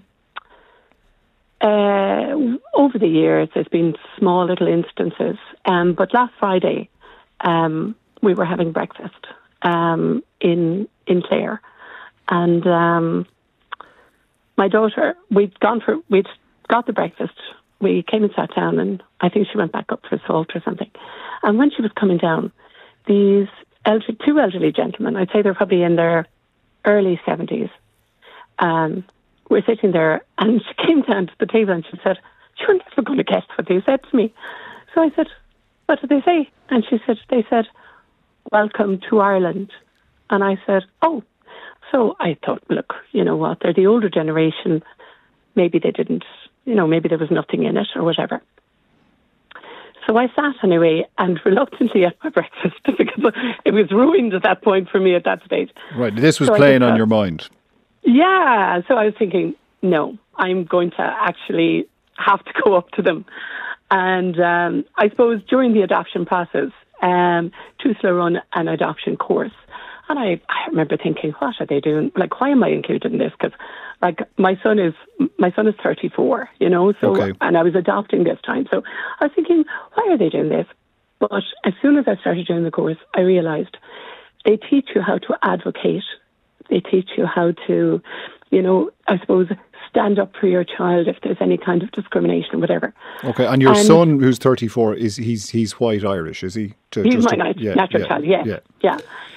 over the years, there's been small little instances. But last Friday, we were having breakfast in Clare. And my daughter, we'd got the breakfast. We came and sat down, and I think she went back up for salt or something. And when she was coming down, these two elderly gentlemen, I'd say they're probably in their early 70s, were sitting there, and she came down to the table and she said, "You're never going to guess what they said to me." So I said, "What did they say?" And she said, "They said, 'Welcome to Ireland.'" And I said, "Oh." So I thought, look, you know what, they're the older generation. Maybe they didn't, maybe there was nothing in it or whatever. So I sat anyway and reluctantly ate my breakfast because it was ruined at that point for me at that stage. Right, this was playing on your mind. Yeah, so I was thinking, no, I'm going to actually have to go up to them. And I suppose during the adoption process, TUSLA run an adoption course. And I remember thinking, what are they doing? Like, why am I included in this? Because, like, my son is 34, so, okay. And I was adopting this time. So I was thinking, why are they doing this? But as soon as I started doing the course, I realised they teach you how to advocate. They teach you how to, I suppose, stand up for your child if there's any kind of discrimination or whatever. Okay, and your son, who's 34, he's white Irish, is he? He's my natural child, yeah.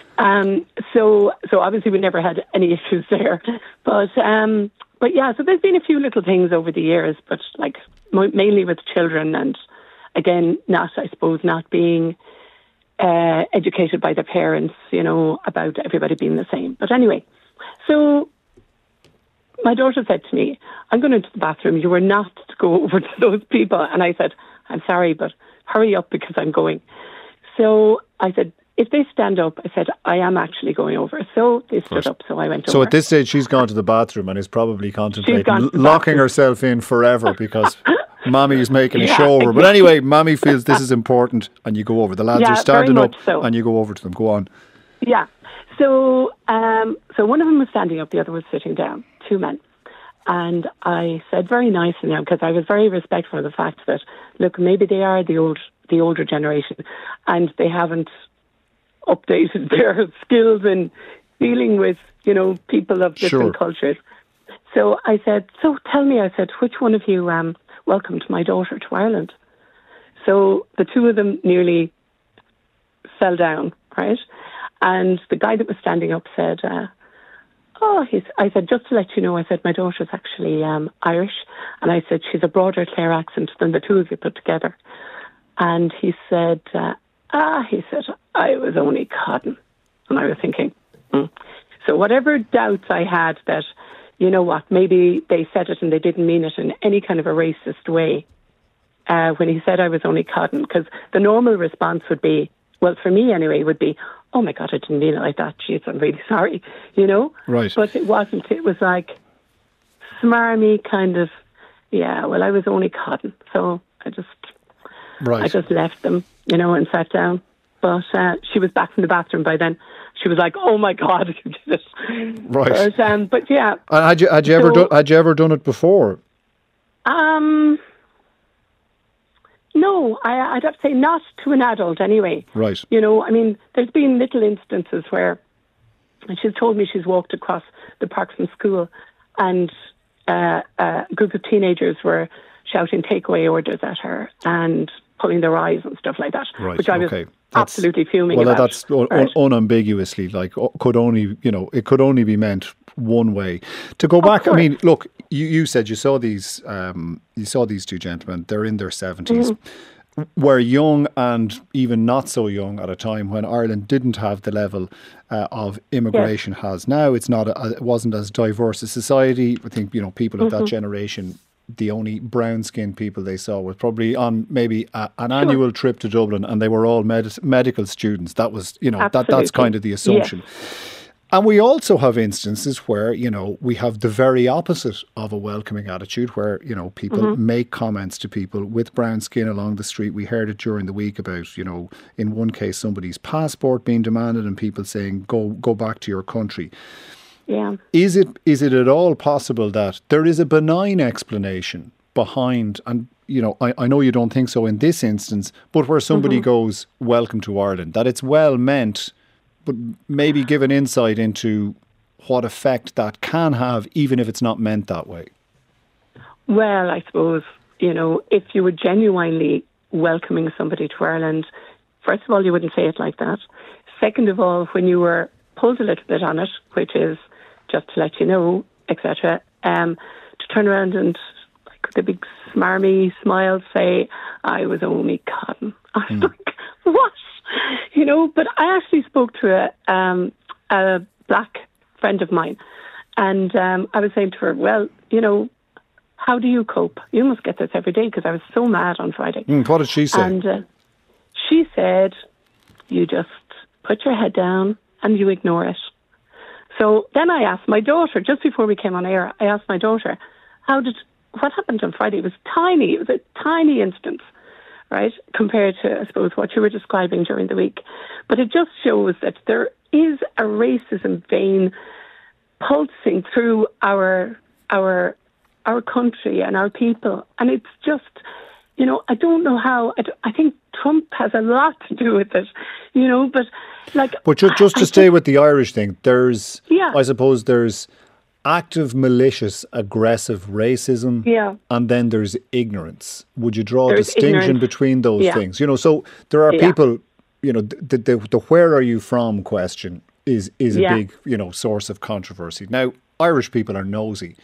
So obviously we never had any issues there, but yeah, so there's been a few little things over the years, but like mainly with children, and again, not being educated by their parents, about everybody being the same. But anyway, so my daughter said to me, "I'm going into the bathroom. You were not to go over to those people." And I said, "I'm sorry, but hurry up because I'm going." So I said, "If they stand up," I said, "I am actually going over." So they stood up, so I went over. So at this stage, she's gone to the bathroom and is probably contemplating locking herself in forever because Mommy is making a show over. But anyway, Mommy feels this is important and you go over. The lads are standing up and you go over to them. Go on. Yeah. So one of them was standing up, the other was sitting down, two men. And I said very nicely now, because I was very respectful of the fact that, look, maybe they are the older generation and they haven't updated their skills in, dealing with, people of different cultures. So I said, so tell me, I said, which one of you welcomed my daughter to Ireland? So the two of them nearly fell down, right? And the guy that was standing up said, I said, just to let you know, I said, my daughter's actually Irish. And I said, she's a broader Clare accent than the two of you put together. And he said, I was only codding. And I was thinking, So whatever doubts I had that, you know what, maybe they said it and they didn't mean it in any kind of a racist way, when he said I was only codding, because the normal response would be, well, for me anyway, would be, oh my God, I didn't mean it like that. Jeez, I'm really sorry, Right. But it wasn't. It was like smarmy kind of, well, I was only codding. So I just left them, and sat down. But she was back from the bathroom by then. She was like, "Oh my God, you did it!" Right. But yeah. And had you ever done it before? No, I'd have to say not to an adult anyway. Right. I mean, there's been little instances where she's told me she's walked across the park from school and a group of teenagers were shouting takeaway orders at her and pulling their eyes and stuff like that, which I was absolutely fuming about. Well, that's unambiguously, like, could only be meant one way. To go back, I mean, look, you said you saw these two gentlemen. They're in their 70s. Were young and even not so young at a time when Ireland didn't have the level of immigration has now. It wasn't as diverse a society. I think people of that generation, the only brown-skinned people they saw were probably on maybe an annual trip to Dublin, and they were all medical students. That was that's kind of the assumption. Yeah. And we also have instances where, we have the very opposite of a welcoming attitude where, people make comments to people with brown skin along the street. We heard it during the week about, in one case, somebody's passport being demanded and people saying, go back to your country. Yeah. Is it at all possible that there is a benign explanation behind, and, I know you don't think so in this instance, but where somebody goes, welcome to Ireland, that it's well meant, but maybe give an insight into what effect that can have, even if it's not meant that way? Well, I suppose, if you were genuinely welcoming somebody to Ireland, first of all, you wouldn't say it like that. Second of all, when you were pulled a little bit on it, which is just to let you know, etc., to turn around and, like, with a big smarmy smile, say, I was only codding. I was like, what? But I actually spoke to a black friend of mine, and I was saying to her, well, how do you cope? You must get this every day, because I was so mad on Friday. What did she say? And she said, you just put your head down and you ignore it. So then I asked my daughter, just before we came on air, I asked my daughter, what happened on Friday? It was tiny. It was a tiny instance, right, compared to, I suppose, what you were describing during the week. But it just shows that there is a racism vein pulsing through our country and our people. And it's just, I don't know how. I think Trump has a lot to do with it, but like... But just to stay with the Irish thing, I suppose there's active, malicious, aggressive racism, and then there's ignorance. Would you draw a distinction between those things? So there are people, the where are you from question is a big, source of controversy. Now, Irish people are nosy.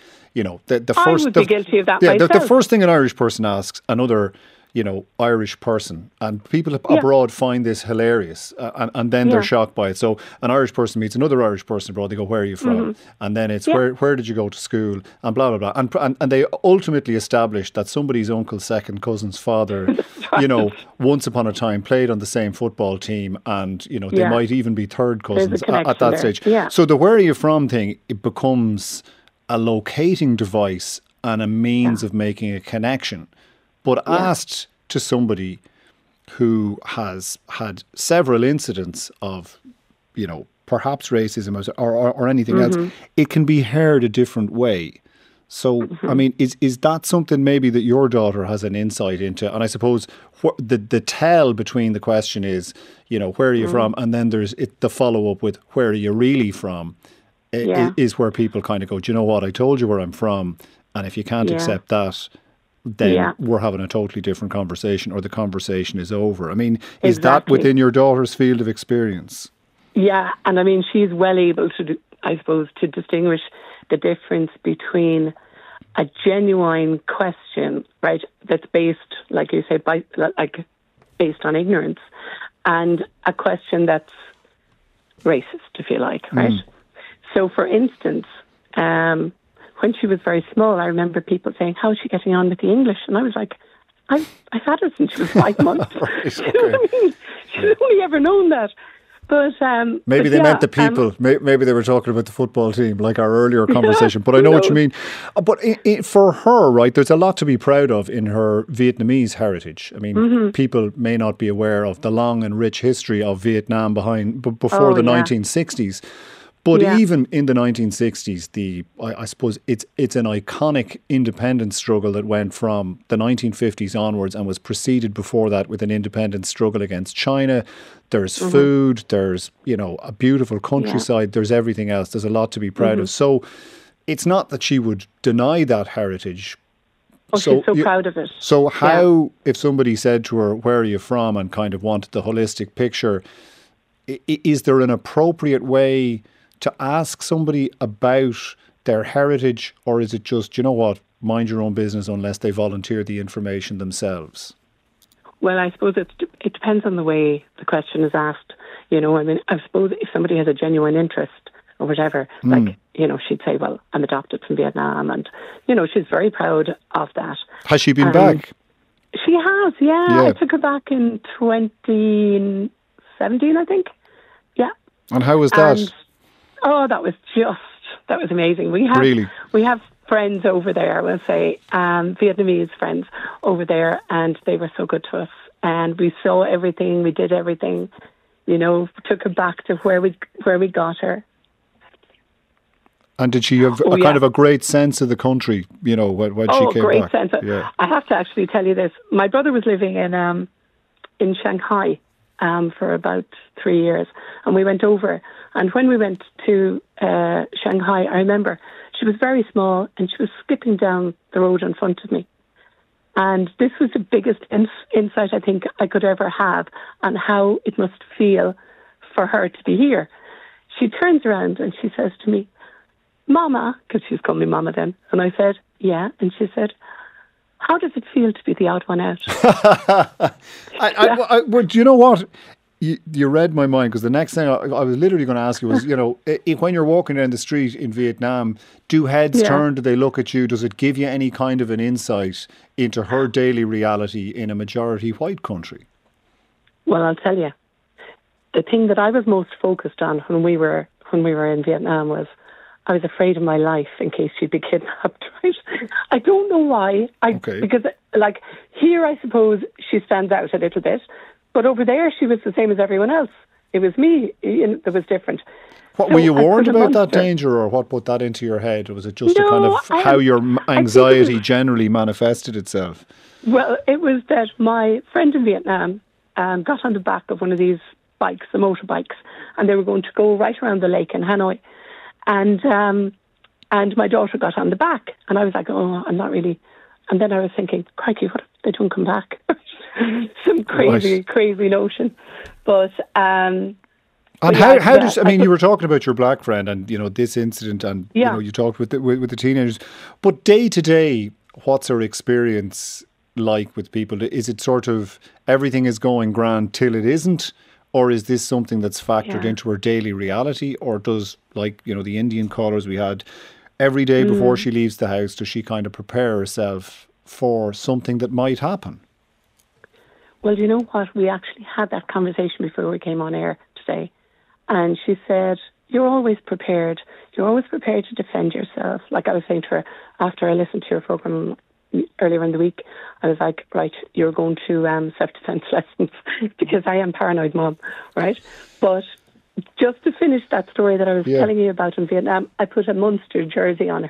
I would be guilty of that myself. The first thing an Irish person asks another, Irish person, and people abroad find this hilarious, and then they're shocked by it. So an Irish person meets another Irish person abroad, they go, where are you from? And then it's, where did you go to school? And blah, blah, blah. And they ultimately establish that somebody's uncle, second cousin's father, once upon a time played on the same football team, and, they might even be third cousins at that stage. Yeah. So the where are you from thing, it becomes a locating device and a means of making a connection. But asked to somebody who has had several incidents of, perhaps racism or anything else, it can be heard a different way. So, I mean, is that something maybe that your daughter has an insight into? And I suppose the tell between the question is, you know, where are you from? And then there's the follow-up with where are you really from? Is where people kind of go, do you know what? I told you where I'm from. And if you can't accept that, then we're having a totally different conversation, or the conversation is over. I mean, is that within your daughter's field of experience? Yeah. And I mean, she's well able to, I suppose, to distinguish the difference between a genuine question, right, that's based, like you say, based on ignorance, and a question that's racist, if you like, right? So, for instance, when she was very small, I remember people saying, "How is she getting on with the English?" And I was like, I've had her since she was 5 months. Right, you know what I mean? She's only ever known that. But maybe they meant the people. Maybe they were talking about the football team, like our earlier conversation. But I know what you mean. But for her, right, there's a lot to be proud of in her Vietnamese heritage. I mean, people may not be aware of the long and rich history of Vietnam before the 1960s. But even in the 1960s, I suppose it's an iconic independence struggle that went from the 1950s onwards and was preceded before that with an independence struggle against China. There's food, there's, you know, a beautiful countryside, there's everything else. There's a lot to be proud of. So it's not that she would deny that heritage. Oh, she's so proud of it. So how, if somebody said to her, where are you from, and kind of wanted the holistic picture, is there an appropriate way to ask somebody about their heritage, or is it just, you know what, mind your own business unless they volunteer the information themselves? Well, I suppose it depends on the way the question is asked. You know, I mean, I suppose if somebody has a genuine interest or whatever, like, you know, she'd say, well, I'm adopted from Vietnam, and, you know, she's very proud of that. Has she been back? She has, yeah. I took her back in 2017, I think. Yeah. And how was that? That was amazing. We have friends over there, we'll say, Vietnamese friends over there, and they were so good to us. And we saw everything, we did everything, you know, took her back to where we got her. And did she have kind of a great sense of the country, you know, when she came back? Oh, great sense. I have to actually tell you this. My brother was living in Shanghai for about 3 years, and we went over. And when we went to Shanghai, I remember she was very small and she was skipping down the road in front of me. And this was the biggest insight I think I could ever have on how it must feel for her to be here. She turns around and she says to me, "Mama," because she was calling me Mama then. And I said, "Yeah." And she said, "How does it feel to be the odd one out?" Do you know what? You read my mind, because the next thing I was literally going to ask you was, you know, when you're walking down the street in Vietnam, do heads turn? Do they look at you? Does it give you any kind of an insight into her daily reality in a majority white country? Well, I'll tell you, the thing that I was most focused on when we were in Vietnam was I was afraid of my life in case she'd be kidnapped. Right? I don't know why. Because like here, I suppose she stands out a little bit. But over there, she was the same as everyone else. It was me that was different. Were you warned about that danger, or what put that into your head? Or was it just how your anxiety generally manifested itself? Well, it was that my friend in Vietnam got on the back of one of these bikes, the motorbikes, and they were going to go right around the lake in Hanoi. And my daughter got on the back, and I was like, "Oh, I'm not really." And then I was thinking, "Crikey, what if they don't come back?" Some crazy notion. But and how does, I mean, you were talking about your black friend and, you know, this incident, and you know, you talked with the teenagers, but day to day, what's her experience like with people? Is it sort of everything is going grand till it isn't, or is this something that's factored into her daily reality? Or does, like, you know, the Indian callers we had, every day before she leaves the house, does she kind of prepare herself for something that might happen? Well, you know what? We actually had that conversation before we came on air today. And she said, "You're always prepared. You're always prepared to defend yourself." Like I was saying to her after I listened to your programme earlier in the week, I was like, "Right, you're going to self-defense lessons," because I am paranoid mom, right? But just to finish that story that I was telling you about in Vietnam, I put a Munster jersey on her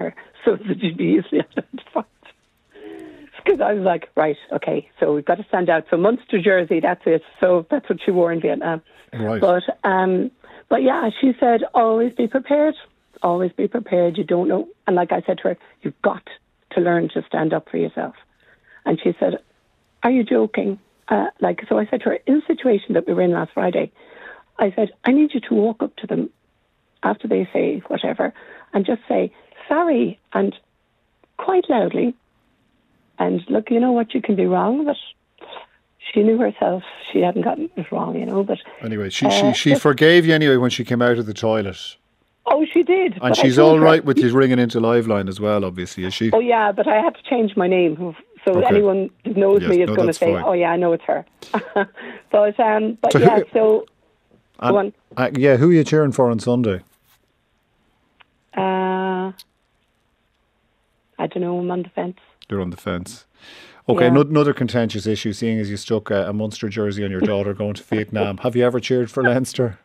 so that you'd be easily identified. Because I was like, right, okay, so we've got to stand out. So Munster jersey, that's it. So that's what she wore in Vietnam. Right. But yeah, she said, always be prepared. Always be prepared. You don't know. And like I said to her, you've got to learn to stand up for yourself. And she said, are you joking? So I said to her, in the situation that we were in last Friday, I said, I need you to walk up to them after they say whatever and just say, sorry, and quite loudly. And look, you know what, you can be wrong, but she knew herself she hadn't gotten it wrong, but... Anyway, she forgave you anyway when she came out of the toilet. Oh, she did. And she's all right with you ringing into Liveline as well, obviously, is she? Oh, yeah, but I had to change my name. So anyone who knows me is going to say, fine. Oh, yeah, I know it's her. but so yeah, so... Go on. Who are you cheering for on Sunday? I don't know, I'm on the fence. You're on the fence. Okay, another contentious issue, seeing as you stuck a Munster jersey on your daughter going to Vietnam. Have you ever cheered for Leinster?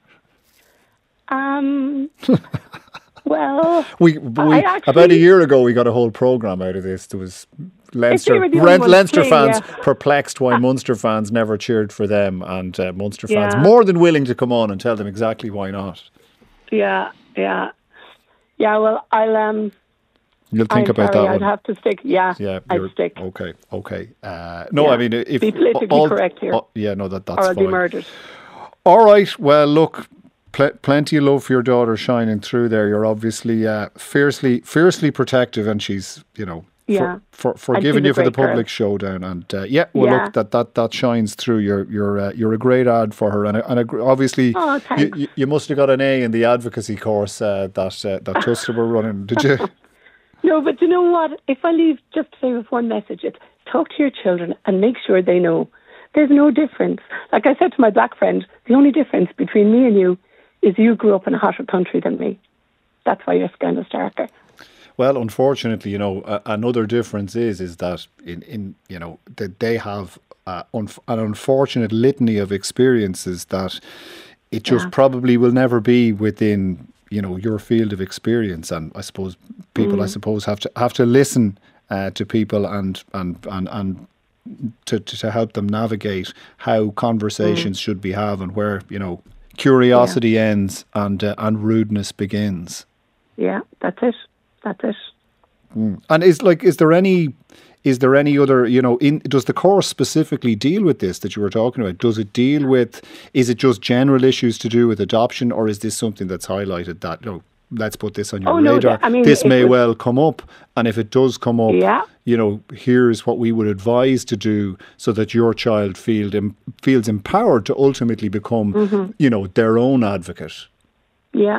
Well, we about a year ago we got a whole programme out of this. There was Leinster fans perplexed why Munster fans never cheered for them, and Munster fans more than willing to come on and tell them exactly why not. Yeah. Well, You'll think about that one. I'd have to stick. Yeah, I'd stick. Okay. I mean, if be politically correct here. That's or I'd fine. Be murdered. All right. Well, look, plenty of love for your daughter shining through there. You're obviously fiercely protective, and she's, for giving you for the public showdown. And look, that shines through. You're a great ad for her, and obviously you must have got an A in the advocacy course that Tusta were running. Did you? No, but you know what? If I leave just to say with one message, it's talk to your children and make sure they know there's no difference. Like I said to my black friend, the only difference between me and you is you grew up in a hotter country than me. That's why your skin is darker. Well, unfortunately, another difference is that that they have an unfortunate litany of experiences that it just probably will never be within your field of experience. And I suppose people have to listen to people and to help them navigate how conversations should be had and where curiosity ends and rudeness begins. Yeah, that's it. And is there any other, does the course specifically deal with this that you were talking about? Does it deal with, is it just general issues to do with adoption, or is this something that's highlighted that, let's put this on your radar, this may well come up, and if it does come up, here's what we would advise to do so that your child feels empowered to ultimately become, their own advocate? Yeah.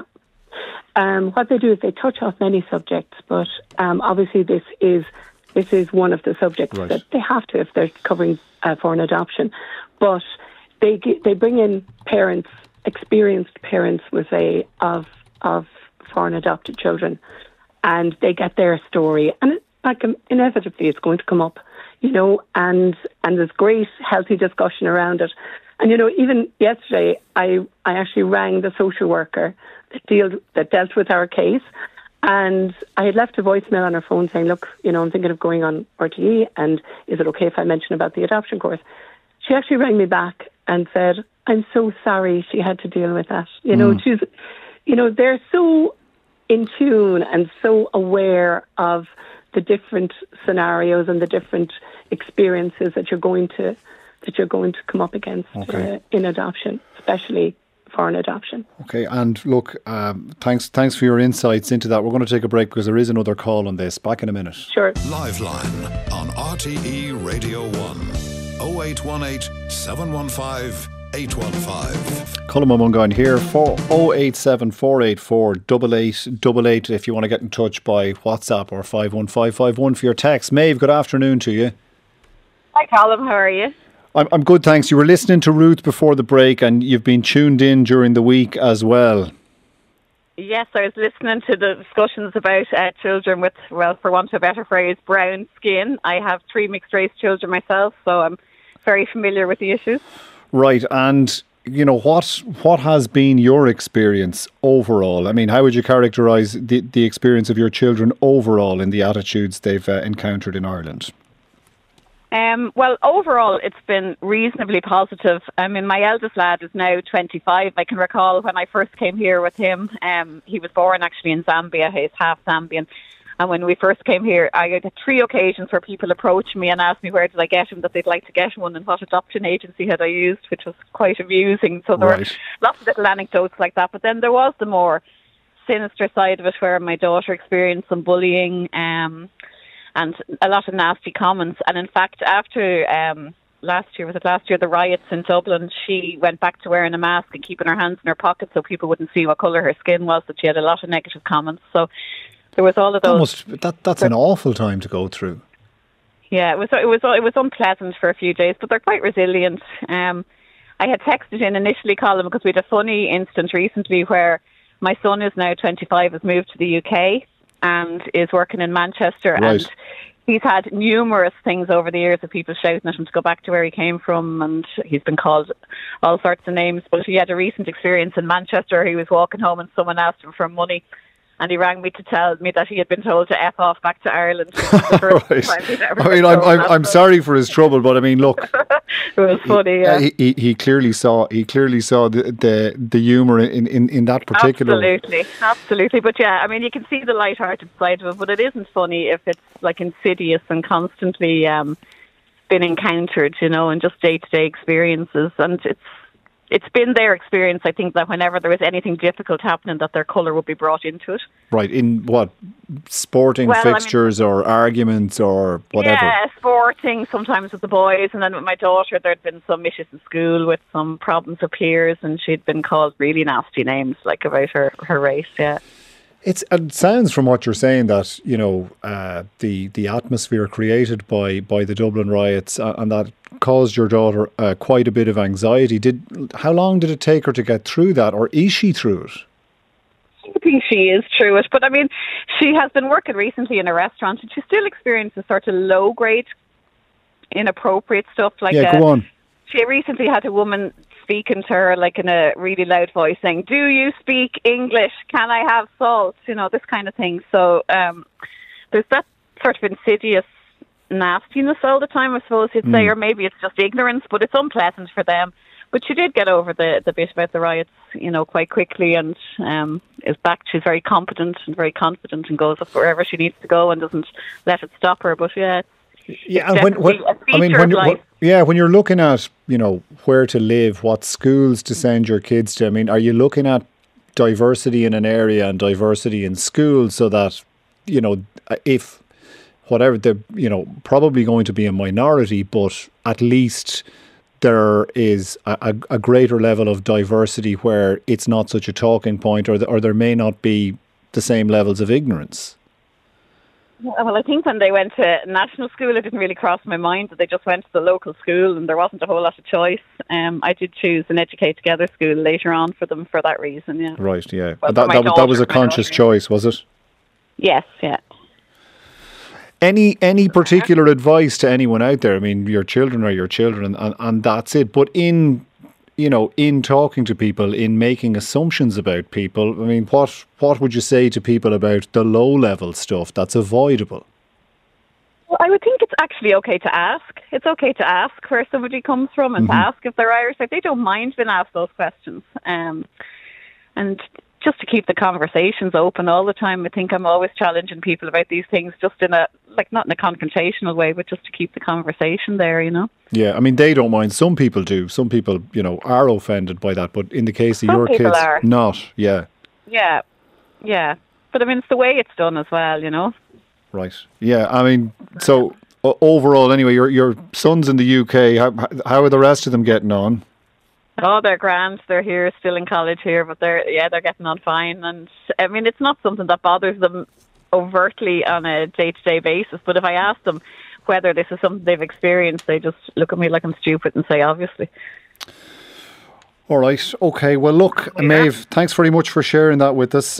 What they do is they touch off many subjects, but obviously this is one of the subjects that they have to if they're covering foreign adoption. But they bring in parents, experienced parents, of foreign adopted children, and they get their story. And inevitably it's going to come up, and there's great, healthy discussion around it. And, even yesterday, I actually rang the social worker that dealt with our case. And I had left a voicemail on her phone saying, look, I'm thinking of going on RTE, and is it okay if I mention about the adoption course? She actually rang me back and said, I'm so sorry she had to deal with that. She's, they're so in tune and so aware of the different scenarios and the different experiences that you're going to come up against in adoption, especially foreign adoption. Okay, and look, thanks for your insights into that. We're going to take a break because there is another call on this. Back in a minute. Sure. Liveline on RTE Radio 1 0818 715 815. Colin Mungan here for 087 484 8888 if you want to get in touch by WhatsApp, or 51551 for your text. Maeve, good afternoon to you. Hi Colin, how are you? I'm good, thanks. You were listening to Ruth before the break, and you've been tuned in during the week as well. Yes, I was listening to the discussions about children with, well, for want of a better phrase, brown skin. I have 3 mixed-race children myself, so I'm very familiar with the issues. Right, and what has been your experience overall? I mean, how would you characterise the experience of your children overall in the attitudes they've encountered in Ireland? Well, overall, it's been reasonably positive. I mean, my eldest lad is now 25. I can recall when I first came here with him, he was born actually in Zambia. He's half Zambian. And when we first came here, I had 3 occasions where people approached me and asked me where did I get him, that they'd like to get one and what adoption agency had I used, which was quite amusing. So there were lots of little anecdotes like that. But then there was the more sinister side of it where my daughter experienced some bullying and a lot of nasty comments. And in fact, after last year, the riots in Dublin, she went back to wearing a mask and keeping her hands in her pockets so people wouldn't see what colour her skin was, that she had a lot of negative comments. So there was all of those. That's an awful time to go through. Yeah, it was unpleasant for a few days, but they're quite resilient. I had texted in initially, Colin, because we had a funny instance recently where my son is now 25, has moved to the UK and is working in Manchester, and he's had numerous things over the years of people shouting at him to go back to where he came from, and he's been called all sorts of names. But he had a recent experience in Manchester. He was walking home and someone asked him for money, and he rang me to tell me that he had been told to F off back to Ireland. I mean, I'm sorry for his trouble, but I mean, look, it was funny. Yeah. He clearly saw the humour in that particular. Absolutely. But yeah, I mean, you can see the light-hearted side of it, but it isn't funny if it's like insidious and constantly been encountered, and just day-to-day experiences. And it's been their experience, I think, that whenever there was anything difficult happening, that their colour would be brought into it. Right, in what? Sporting fixtures or arguments or whatever? Yeah, sporting, sometimes with the boys. And then with my daughter, there'd been some issues in school with some problems with peers, and she'd been called really nasty names, like about her race, yeah. It sounds from what you're saying that, the atmosphere created by the Dublin riots and that caused your daughter quite a bit of anxiety. How long did it take her to get through that, or is she through it? I think she is through it, but I mean, she has been working recently in a restaurant and she still experiences sort of low-grade, inappropriate stuff. Like go on. She recently had a woman speaking to her like in a really loud voice saying, "Do you speak English? Can I have salt?" This kind of thing. So there's that sort of insidious nastiness all the time, I suppose you'd say, or maybe it's just ignorance, but it's unpleasant for them. But she did get over the bit about the riots, quite quickly, and is back. She's very competent and very confident and goes up wherever she needs to go and doesn't let it stop her. But yeah, and when you're looking at where to live, what schools to send your kids to, I mean, are you looking at diversity in an area and diversity in schools so that if whatever they're probably going to be a minority, but at least there is a greater level of diversity where it's not such a talking point, or there may not be the same levels of ignorance? Well, I think when they went to national school, it didn't really cross my mind that they just went to the local school and there wasn't a whole lot of choice. I did choose an Educate Together school later on for them for that reason, yeah. Right, yeah. Well, that was a conscious choice, was it? Yes, yeah. Any particular advice to anyone out there? I mean, your children are your children, and that's it. But in talking to people, in making assumptions about people, I mean, what would you say to people about the low level stuff that's avoidable? Well, I would think it's actually okay to ask. It's okay to ask where somebody comes from and to ask if they're Irish. Like, they don't mind being asked those questions. And just to keep the conversations open all the time. I think I'm always challenging people about these things, just in a, not in a confrontational way, but just to keep the conversation there, Yeah, I mean, they don't mind. Some people do. Some people, are offended by that. But in the case of your kids, not. Yeah. Yeah. Yeah. But I mean, it's the way it's done as well, Right. Yeah. I mean, so overall, anyway, your son's in the UK. How are the rest of them getting on? Oh, they're grand. They're here, still in college here, but they're getting on fine. And I mean, it's not something that bothers them overtly on a day-to-day basis. But if I ask them whether this is something they've experienced, they just look at me like I'm stupid and say, obviously. All right. Okay. Well, look, Maeve, thanks very much for sharing that with us.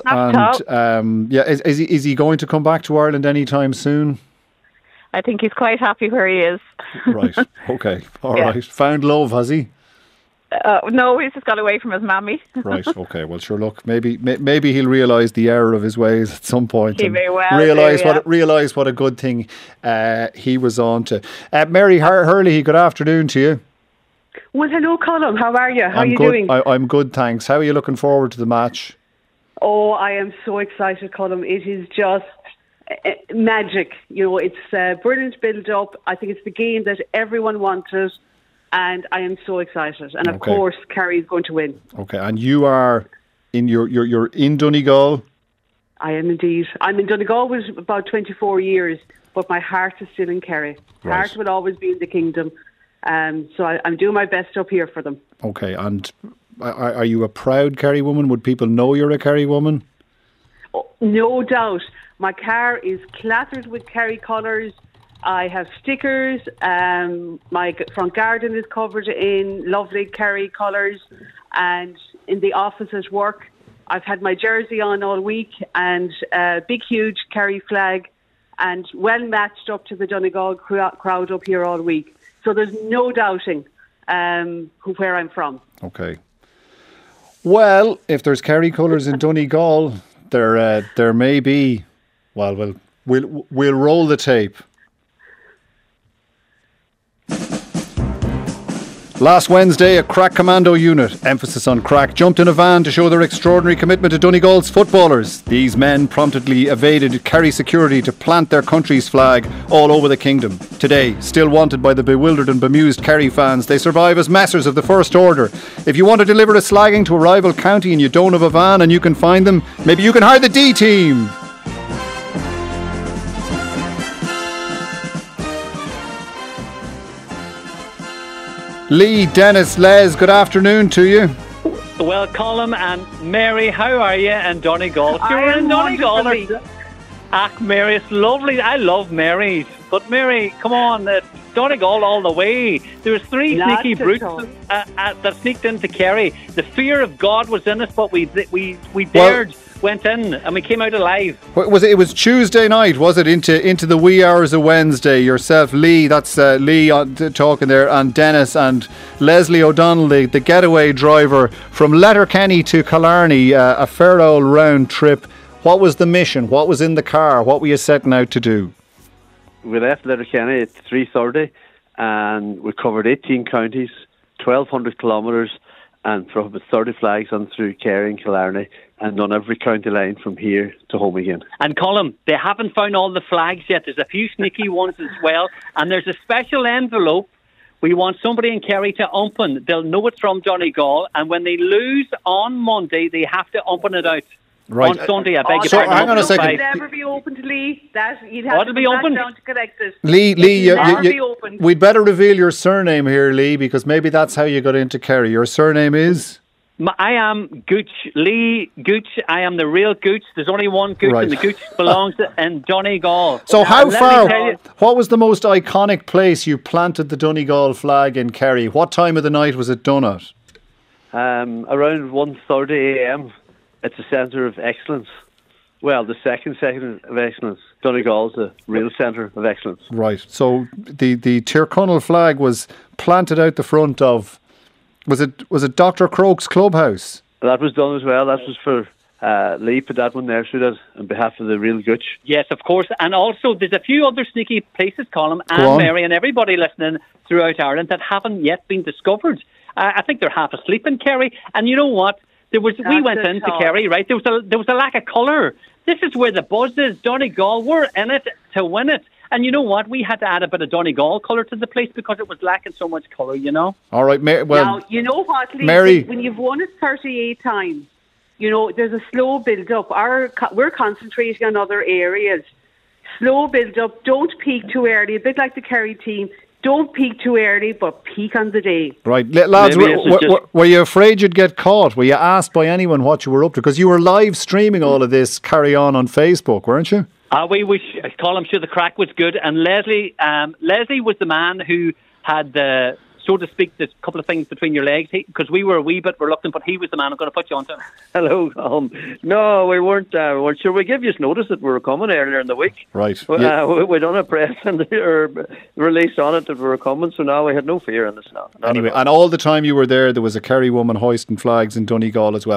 Is he going to come back to Ireland anytime soon? I think he's quite happy where he is. Right. Okay. All right. Found love, has he? No, he's just got away from his mammy. Right, okay. Well, sure, look, maybe he'll realise the error of his ways at some point. He may well realise what a good thing he was on to. Mary Hurley, good afternoon to you. Well, hello, Colm. How are you? How are you good. doing? I'm good, thanks. How are you looking forward to the match? Oh, I am so excited, Colm. It is just magic. You know, it's a brilliant build-up. I think it's the game that everyone wanted, and I am so excited. And of course, Kerry is going to win. Okay, and you are you're in Donegal? I am indeed. I'm in Donegal with about 24 years, but my heart is still in Kerry. Right. Heart will always be in the kingdom. So I'm doing my best up here for them. Okay, and are you a proud Kerry woman? Would people know you're a Kerry woman? Oh, no doubt. My car is clattered with Kerry colours. I have stickers. My front garden is covered in lovely Kerry colours. And in the office at work, I've had my jersey on all week and a big, huge Kerry flag and well matched up to the Donegal crowd up here all week. So there's no doubting where I'm from. Okay. Well, if there's Kerry colours in Donegal, there may be. Well, we'll roll the tape. Last Wednesday, a crack commando unit, emphasis on crack, jumped in a van to show their extraordinary commitment to Donegal's footballers. These men promptly evaded Kerry security to plant their country's flag all over the kingdom. Today, still wanted by the bewildered and bemused Kerry fans, they survive as messers of the First Order. If you want to deliver a slagging to a rival county and you don't have a van and you can find them, maybe you can hire the D team. Lee, Dennis, Les, good afternoon to you. Well, Colm and Mary, how are you? And Donegal. You're in Donegal. Mary, it's lovely. I love Mary's. But Mary, come on, Donegal all the way. There was three sneaky brutes that sneaked into Kerry. The fear of God was in us, but we dared. Went in and we came out alive. It was Tuesday night, was it? Into the wee hours of Wednesday. Yourself, Lee, that's Lee talking there, and Dennis and Leslie O'Donnell, the getaway driver from Letterkenny to Killarney, a fair old round trip. What was the mission? What was in the car? What were you setting out to do? We left Letterkenny at 3:30 and we covered 18 counties, 1,200 kilometres, and threw up 30 flags on through Kerry and Killarney, and on every county line from here to home again. And Colm, they haven't found all the flags yet. There's a few sneaky ones as well, and there's a special envelope we want somebody in Kerry to open. They'll know it's from Donegal, and when they lose on Monday, they have to open it out. Right. On Sunday, I beg your pardon. Hang on a second. It'll never be opened, Lee. You'd have to be opened down to collect it. Lee, we'd better reveal your surname here, Lee, because maybe that's how you got into Kerry. Your surname is? I am Gooch, Lee Gooch. I am the real Gooch. There's only one Gooch, and the Gooch belongs in Donegal. So how far? What was the most iconic place you planted the Donegal flag in Kerry? What time of the night was it done at? Around 1:30 a.m. It's a centre of excellence. Well, the second of excellence. Donegal's the real centre of excellence. Right. So the Tyrconnell flag was planted out the front of. Was it Dr. Croke's clubhouse? That was done as well. That was for Lee put that one there, so that on behalf of the real Gooch. Yes, of course. And also, there's a few other sneaky places, Colm and Mary, and everybody listening throughout Ireland that haven't yet been discovered. I think they're half asleep in Kerry. And you know what? We went into Kerry, right? There was a lack of colour. This is where the buzz is. Donegal, we're in it to win it. And you know what? We had to add a bit of Donegal colour to the place because it was lacking so much colour, you know? All right, now, you know what, Lee? Mary, when you've won it 38 times, you know, there's a slow build-up. We're concentrating on other areas. Slow build-up. Don't peak too early. A bit like the Kerry team. Don't peak too early, but peak on the day. Right. Lads, were you afraid you'd get caught? Were you asked by anyone what you were up to? Because you were live streaming all of this Carry On Facebook, weren't you? Colm, sure the crack was good. And Leslie was the man who had the so to speak, the couple of things between your legs? Because we were a wee bit reluctant, but he was the man who's going to put you onto him. Hello. No, we weren't sure. We gave you notice that we were coming earlier in the week. Right. We done a press and release on it that we were coming, so now we had no fear in this now. Anyway, and all the time you were there was a Kerry woman hoisting flags in Donegal as well.